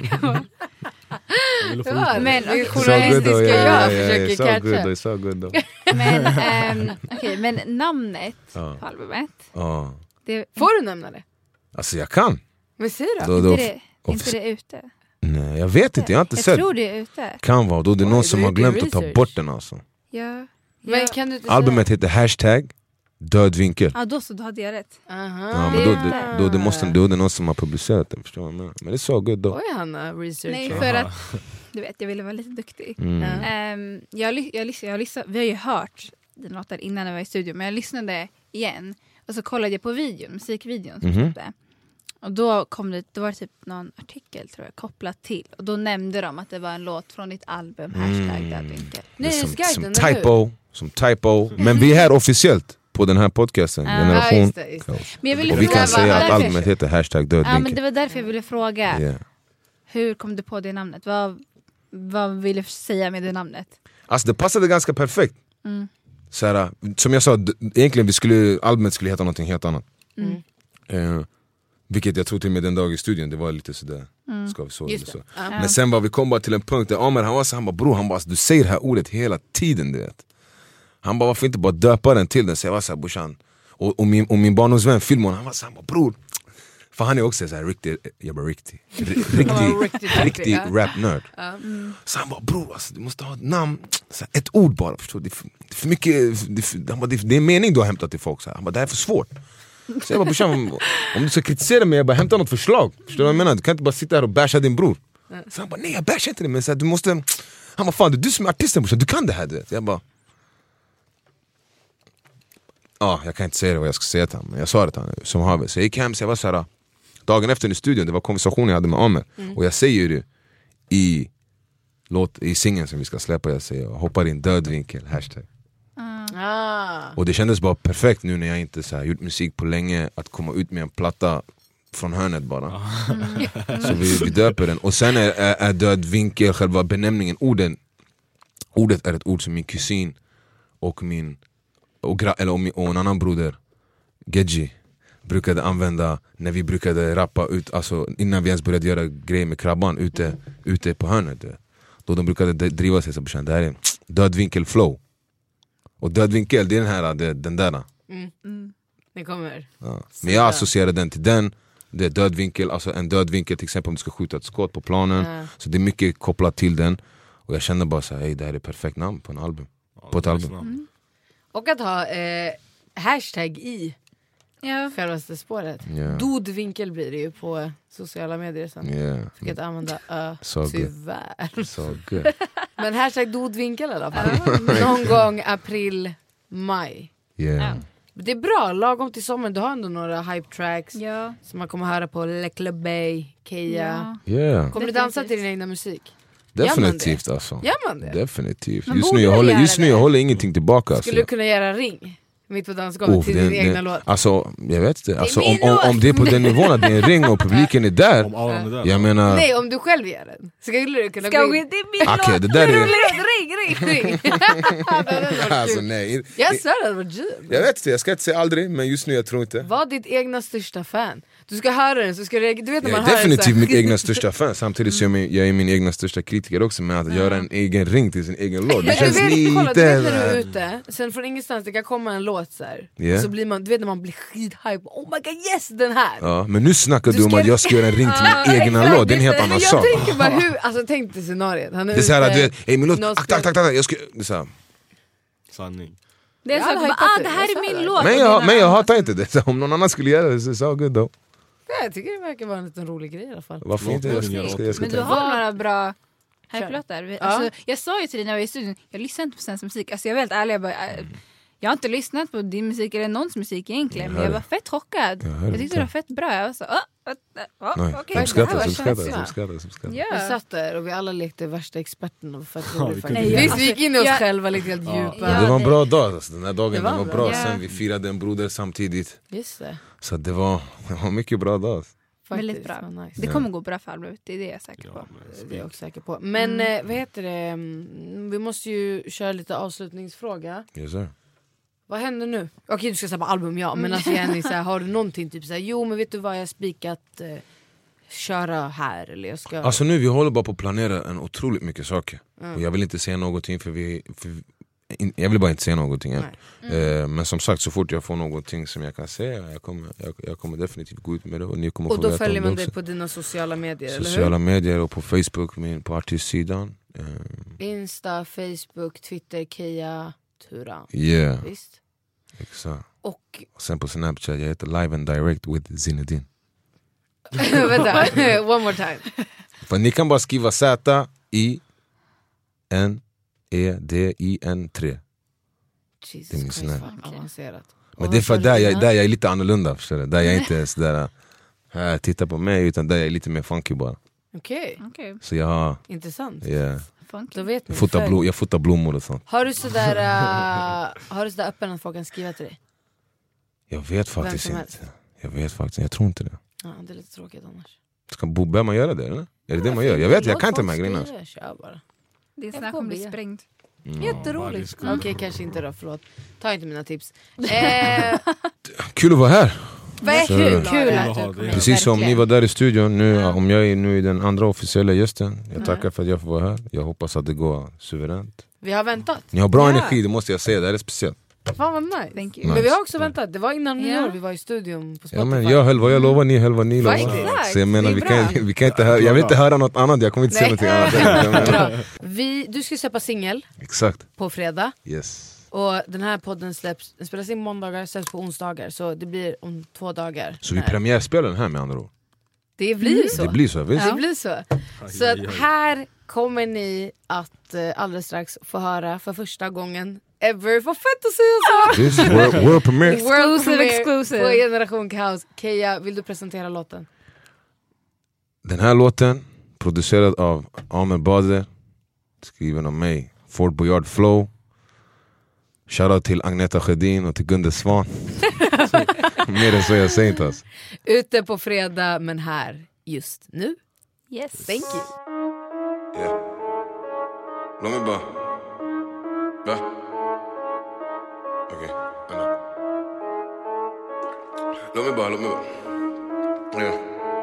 Men journalistiska jag försöker catcha. Det är så good då. Men namnet på albumet. Får du nämna det? Alltså jag kan. Men säg då. Inte det ute? Nej, jag vet inte, jag har inte sett. Jag tror det är ute. Kan vara, då det är någon som har glömt att ta bort den alltså. Ja. Men kan du inte albumet heter hashtag dödvinkel. Ja, då hade jag rätt. Ja, men då är det någon som har publicerat det, förstår man. Men det är så good då. Oj, Hanna, researcher. Nej, för att du vet, jag ville vara lite duktig. Vi har ju hört den låten innan jag var i studion, men jag lyssnade igen och så kollade jag på musikvideon som släppte. Och då var det typ någon artikel tror jag kopplat till. Och då nämnde de att det var en låt från ditt album hashtag dödvinkel. Som typo. Men vi är här officiellt på den här podcasten. Generation. Men och vi kan säga att albumet heter hashtag dödvinkel. Ja, men det var därför jag ville fråga. Hur kom du på det namnet? Vad vill du säga med det namnet? Alltså det passade ganska perfekt. Såhär, som jag sa, egentligen albumet skulle heta någonting helt annat. Vilket jag tror till och med den dag i studion, det var lite sådär, ska vi så eller så. Men sen var vi kom bara till en punkt där Amer, han bara bror, alltså, du säger det här ordet hela tiden, du vet. Han bara, varför inte bara döpa den till den? Så jag var såhär, brorsan. Och min barndomsvän Filmon, han var såhär, bror. För han är också såhär riktig rap-nörd. Så han bara, bror, alltså, du måste ha ett namn, så här, ett ord bara, förstår du? Det är för mycket, det är mening du har hämtat till folk. Så här. Han bara, det här är för svårt. Så jag bara, brorsan, om du ska kritisera mig, jag bara hämta något förslag. Förstår du vad jag menar? Du kan inte bara sitta här och basha din bror. Så han bara, nej jag bashar inte det, men så här, du måste. Han bara, fan det är du som är artisten brorsan, du kan det här, du vet. Jag bara, jag kan inte säga det vad jag ska säga till honom, men jag sa det till honom som har. Så jag gick hem, så jag var så här, dagen efter i studion, det var konversation jag hade med Amer. Och jag säger det i singeln som vi ska släppa, jag säger, hoppar in dödvinkel, hashtag. Och det kändes bara perfekt nu när jag inte så här, gjort musik på länge, att komma ut med en platta från hörnet bara. Så vi döper den. Och sen är dödvinkel själva benämningen, ordet är ett ord som min kusin och en annan broder Gedji brukade använda när vi brukade rappa ut, alltså innan vi ens började göra grejer med Krabban ute på hörnet. Då de brukade driva sig så på det här är dödvinkel flow. Och dödvinkel, det är den där. Det kommer. Ja. Men jag associerar den till den. Det är dödvinkel, alltså en dödvinkel till exempel om du ska skjuta ett skott på planen. Så det är mycket kopplat till den. Och jag känner bara så här, det här är perfekt namn på en album. På ett album. Och att ha hashtag i självaste spåret. Dodvinkel blir det ju på sociala medier sen. Fick inte använda tyvärr. So good. Men hashtag dodvinkel i alla fall. Någon gång april maj. Yeah. Det är bra, lagom till sommaren. Du har ändå några hype tracks som man kommer höra på Le Club Bay, Keia. Yeah. Kommer du dansa till din egna musik? Definitivt alltså. Gör man det? Definitivt. Just nu jag håller ingenting tillbaka. Skulle du kunna göra ring? Mitt på dansgolvet till din egna låt. Alltså jag vet inte, alltså, om det är på den nivån att det är en ring och publiken är där, jag menar... Nej, om du själv gör den. Skulle du kunna gå in? Det är min låt, det där är... ring. Alltså nej. Jag sa det var djupt. Jag vet inte, jag ska inte säga aldrig, men just nu jag tror inte. Var ditt egna största fan. Du ska höra den så ska du vet när man jag är definitivt mitt egna största fan. Samtidigt så jag är min egna största kritiker också. Med att göra en egen ring till sin egen låt. Det känns lite... Kolla, du vet när du är ute. Sen från ingenstans det kan komma en låt så här. Och så blir man, du vet när man blir skithype. Oh my god, yes, den här. Ja, men nu snackar du om att jag ska göra en ring till min egna låt. Det är en helt annan sak. Jag tänker bara hur, alltså tänk dig scenariet. Det är såhär att du vet, hej min låt, tack, jag ska... Det är såhär. Sanning. Det är så det här är min låt. Men jag hatar inte det. Så om någon annan skulle göra det så är det good though. Jag tycker det verkar vara en liten rolig grej i alla fall. Varför inte? Men du har några bra hype-låtar. Alltså, jag sa ju till dig när jag var i studion, jag lyssnar inte på svensk musik. Alltså jag är väldigt ärlig, jag har inte lyssnat på din musik eller någons musik egentligen. Men jag var fett chockad. Jag tyckte det var fett bra. Jag var så, okej. Uppskattar. Vi satt där och vi alla lekte värsta experterna. Vi gick in i oss själva lite helt djupa. Det var en bra dag alltså. Den här dagen var bra. Sen vi firade en broder samtidigt. Just det. Så det var mycket bra dag. Väldigt bra. Nice. Det kommer gå bra för albumet, det är det jag är säker på. Det är jag också säker på. Men vad heter det? Vi måste ju köra lite avslutningsfråga. Yes, sir. Vad händer nu? Okej, du ska säga på album, ja. Men alltså Jenny, så här, har du någonting typ så här, jo men vet du vad, jag har spikat köra här eller jag ska... Alltså nu vi håller bara på att planera en otroligt mycket saker. Och jag vill inte säga någonting jag vill bara inte säga någonting än. Men som sagt, så fort jag får någonting som jag kan säga, jag kommer definitivt gå ut med det. Och ni kommer och då följer man dig på dina sociala medier, eller hur? Sociala medier och på Facebook, på artistsidan. Insta, Facebook, Twitter, Keia Turan. Yeah. Visst? Exakt. Och sen på Snapchat, jag heter Live and Direct with Zinedine. Vänta, one more time. För ni kan bara skriva ZINEDIN3. Jesus det är min snäll. Avancerat. Men det är för där jag är lite annorlunda, förstår du? Där jag inte är sådär titta på mig, utan där jag är lite mer funky bara. Okej. Så jag har... Intressant. Yeah. Då vet ni jag fotar blommor och sånt. Har du sådär öppen att folk kan skriva till dig? Jag vet faktiskt inte. Jag tror inte det. Ja, det är lite tråkigt annars. Bör man göra det eller? Är det man gör? Jag vet, jag kan inte de här grejerna. Kör bara. Din snap kommer bli sprängd. Jätteroligt. Okej, kanske inte då, förlåt. Ta inte mina tips. Kul att vara här. Kul. Precis som ni var där i studion nu, om jag är nu i den andra officiella gästen. Jag tackar för att jag får vara här. Jag hoppas att det går suveränt. Vi har väntat. Ni har bra energi, det måste jag säga. Det här är speciellt. Fan vad nice. Thank you. Men vi har också väntat. Det var innan nyår vi var i studion på Spotify. Ja, men jag höll vad jag lovar, ni höll vad ni lovar. Så jag menar, vi kan inte höra. Jag vill inte höra något annat. Jag kommer inte säga någonting annat. Du ska släppa singel. Exakt. På fredag. Yes. Och den här podden spelas in måndagar, släpps på onsdagar. Så det blir om 2 dagar. Så vi premiärspelar den här med andra ord? Det blir så. Det blir så, visst? Det blir så. Så att här kommer ni att alldeles strax få höra för första gången ever. Vad fett att säga så! World premiere. Exclusive. På Generation Kaos. Keia, vill du presentera låten? Den här låten, producerad av Ahmed Bader, skriven av mig, Fort Boyard Flow. Shoutout till Agneta Sjödin och till Gunde Svan. Mer än så jag säger inte alltså. Ute på fredag, men här just nu. Yes. Thank you. Yeah. Låt mig bara... Va? Okej, vänta. Låt mig bara... Yeah.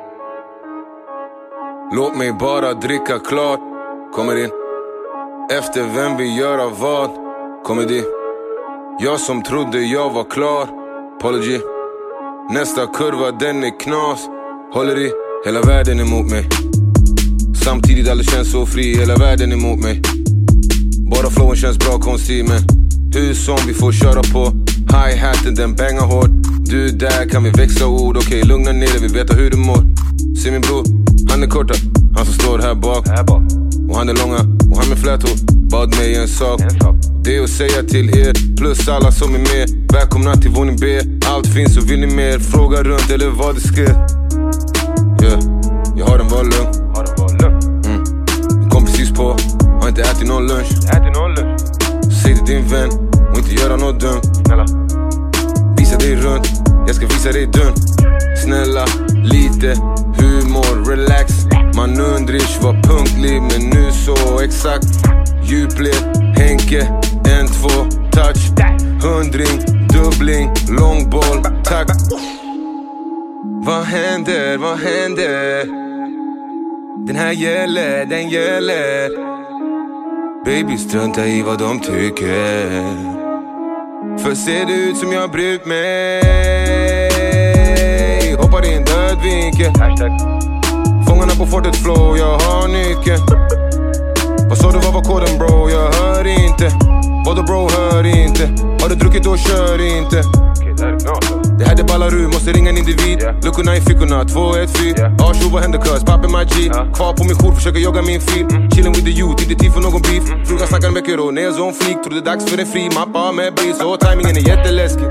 Låt mig bara dricka klart. Kommer in. Efter vem vi gör vad. Kommer dit. Jag som trodde jag var klar. Apology. Nästa kurva den är knas. Håller i. Hela världen emot mig. Samtidigt alla känns så fri. Hela världen emot mig. Bara flowen känns bra konstig. Men hur som vi får köra på. Hi-haten den bangar hårt. Du där kan vi växa ord. Okej, lugna ner dig, vi vet hur du mår. Se min bror, han är korta. Han som står här bak. Och han är långa, och han med flätor. Bad mig en sak. det att säga till er. Plus alla som är med. Välkomna till våning B. Allt finns och vill ni mer. Fråga runt eller vad det ska. Yeah. Jag har den var lugn. Jag kom precis på. Har inte ätit någon lunch. Säg till din vän och inte göra något dumt. Visa dig runt. Jag ska visa dig dörren. Snälla, lite humor, relax. Man undrar var punktlig, men nu så exakt. Djupled, Henke, 1-2, touch. 100, dubbling, långboll, tack. Vad händer, vad händer? Den här gäller, den gäller. Baby, strunta i vad de tycker. För ser det ut som jag brytt mig. Hoppar i en död vinkel. Fångarna på fortet flow, jag har nyckeln. Vad sa du, vad var koden bro? Jag hör inte. Vadå bro, hör inte. Har du druckit då kör inte. Det här det ballar ur, måste ringa en individ. Luckorna i fickorna, 214. Arsho, vad händer cuz? Pappen my G. Kvar på min skjort, försöker jogga min fil. Chilling with the youth, inte tid för någon beef. Frugan snackar mycket och ner som flik. Tror det är dags för en fri mappa med bil. Så timingen är jätteläskig.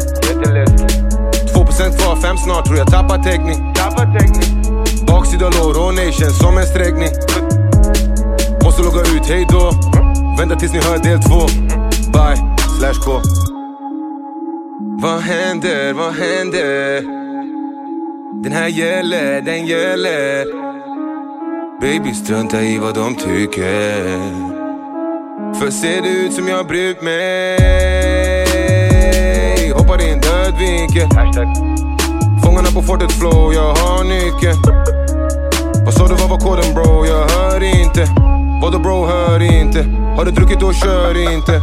2% kvar, 5 snart, tror jag tappar täckning. Baksida lår och nation som en sträckning. Måste logga ut, hej då. Vänta tills ni hör del 2. Bye/K. Vad händer, vad händer? Den här gäller, den gäller. Baby, strunta i vad de tycker. För ser det ut som jag brytt mig. Hoppar i en död vinkel. Fångarna på fortet flow, jag har nyckeln. Vad sa du, vad var koden bro? Jag hör inte. Vadå bro, hör inte. Har du druckit då kör inte.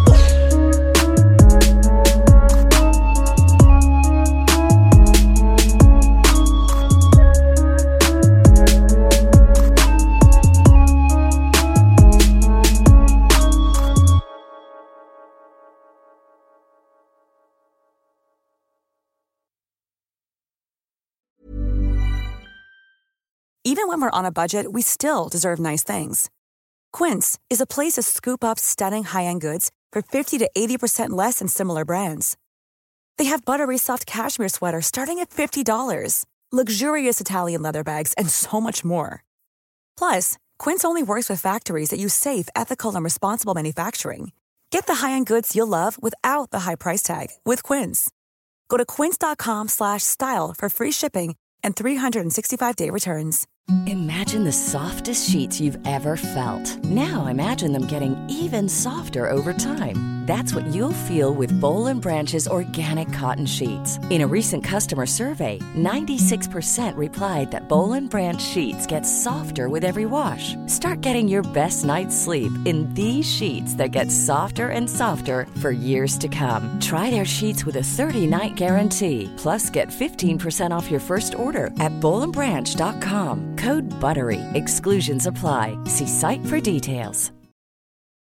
Even when we're on a budget, we still deserve nice things. Quince is a place to scoop up stunning high-end goods for 50 to 80% less than similar brands. They have buttery soft cashmere sweaters starting at $50, luxurious Italian leather bags, and so much more. Plus, Quince only works with factories that use safe, ethical, and responsible manufacturing. Get the high-end goods you'll love without the high price tag with Quince. Go to quince.com/style for free shipping and 365-day returns. Imagine the softest sheets you've ever felt. Now imagine them getting even softer over time. That's what you'll feel with Boll & Branch's organic cotton sheets. In a recent customer survey, 96% replied that Boll & Branch sheets get softer with every wash. Start getting your best night's sleep in these sheets that get softer and softer for years to come. Try their sheets with a 30-night guarantee. Plus, get 15% off your first order at bollandbranch.com. Code BUTTERY. Exclusions apply. See site for details.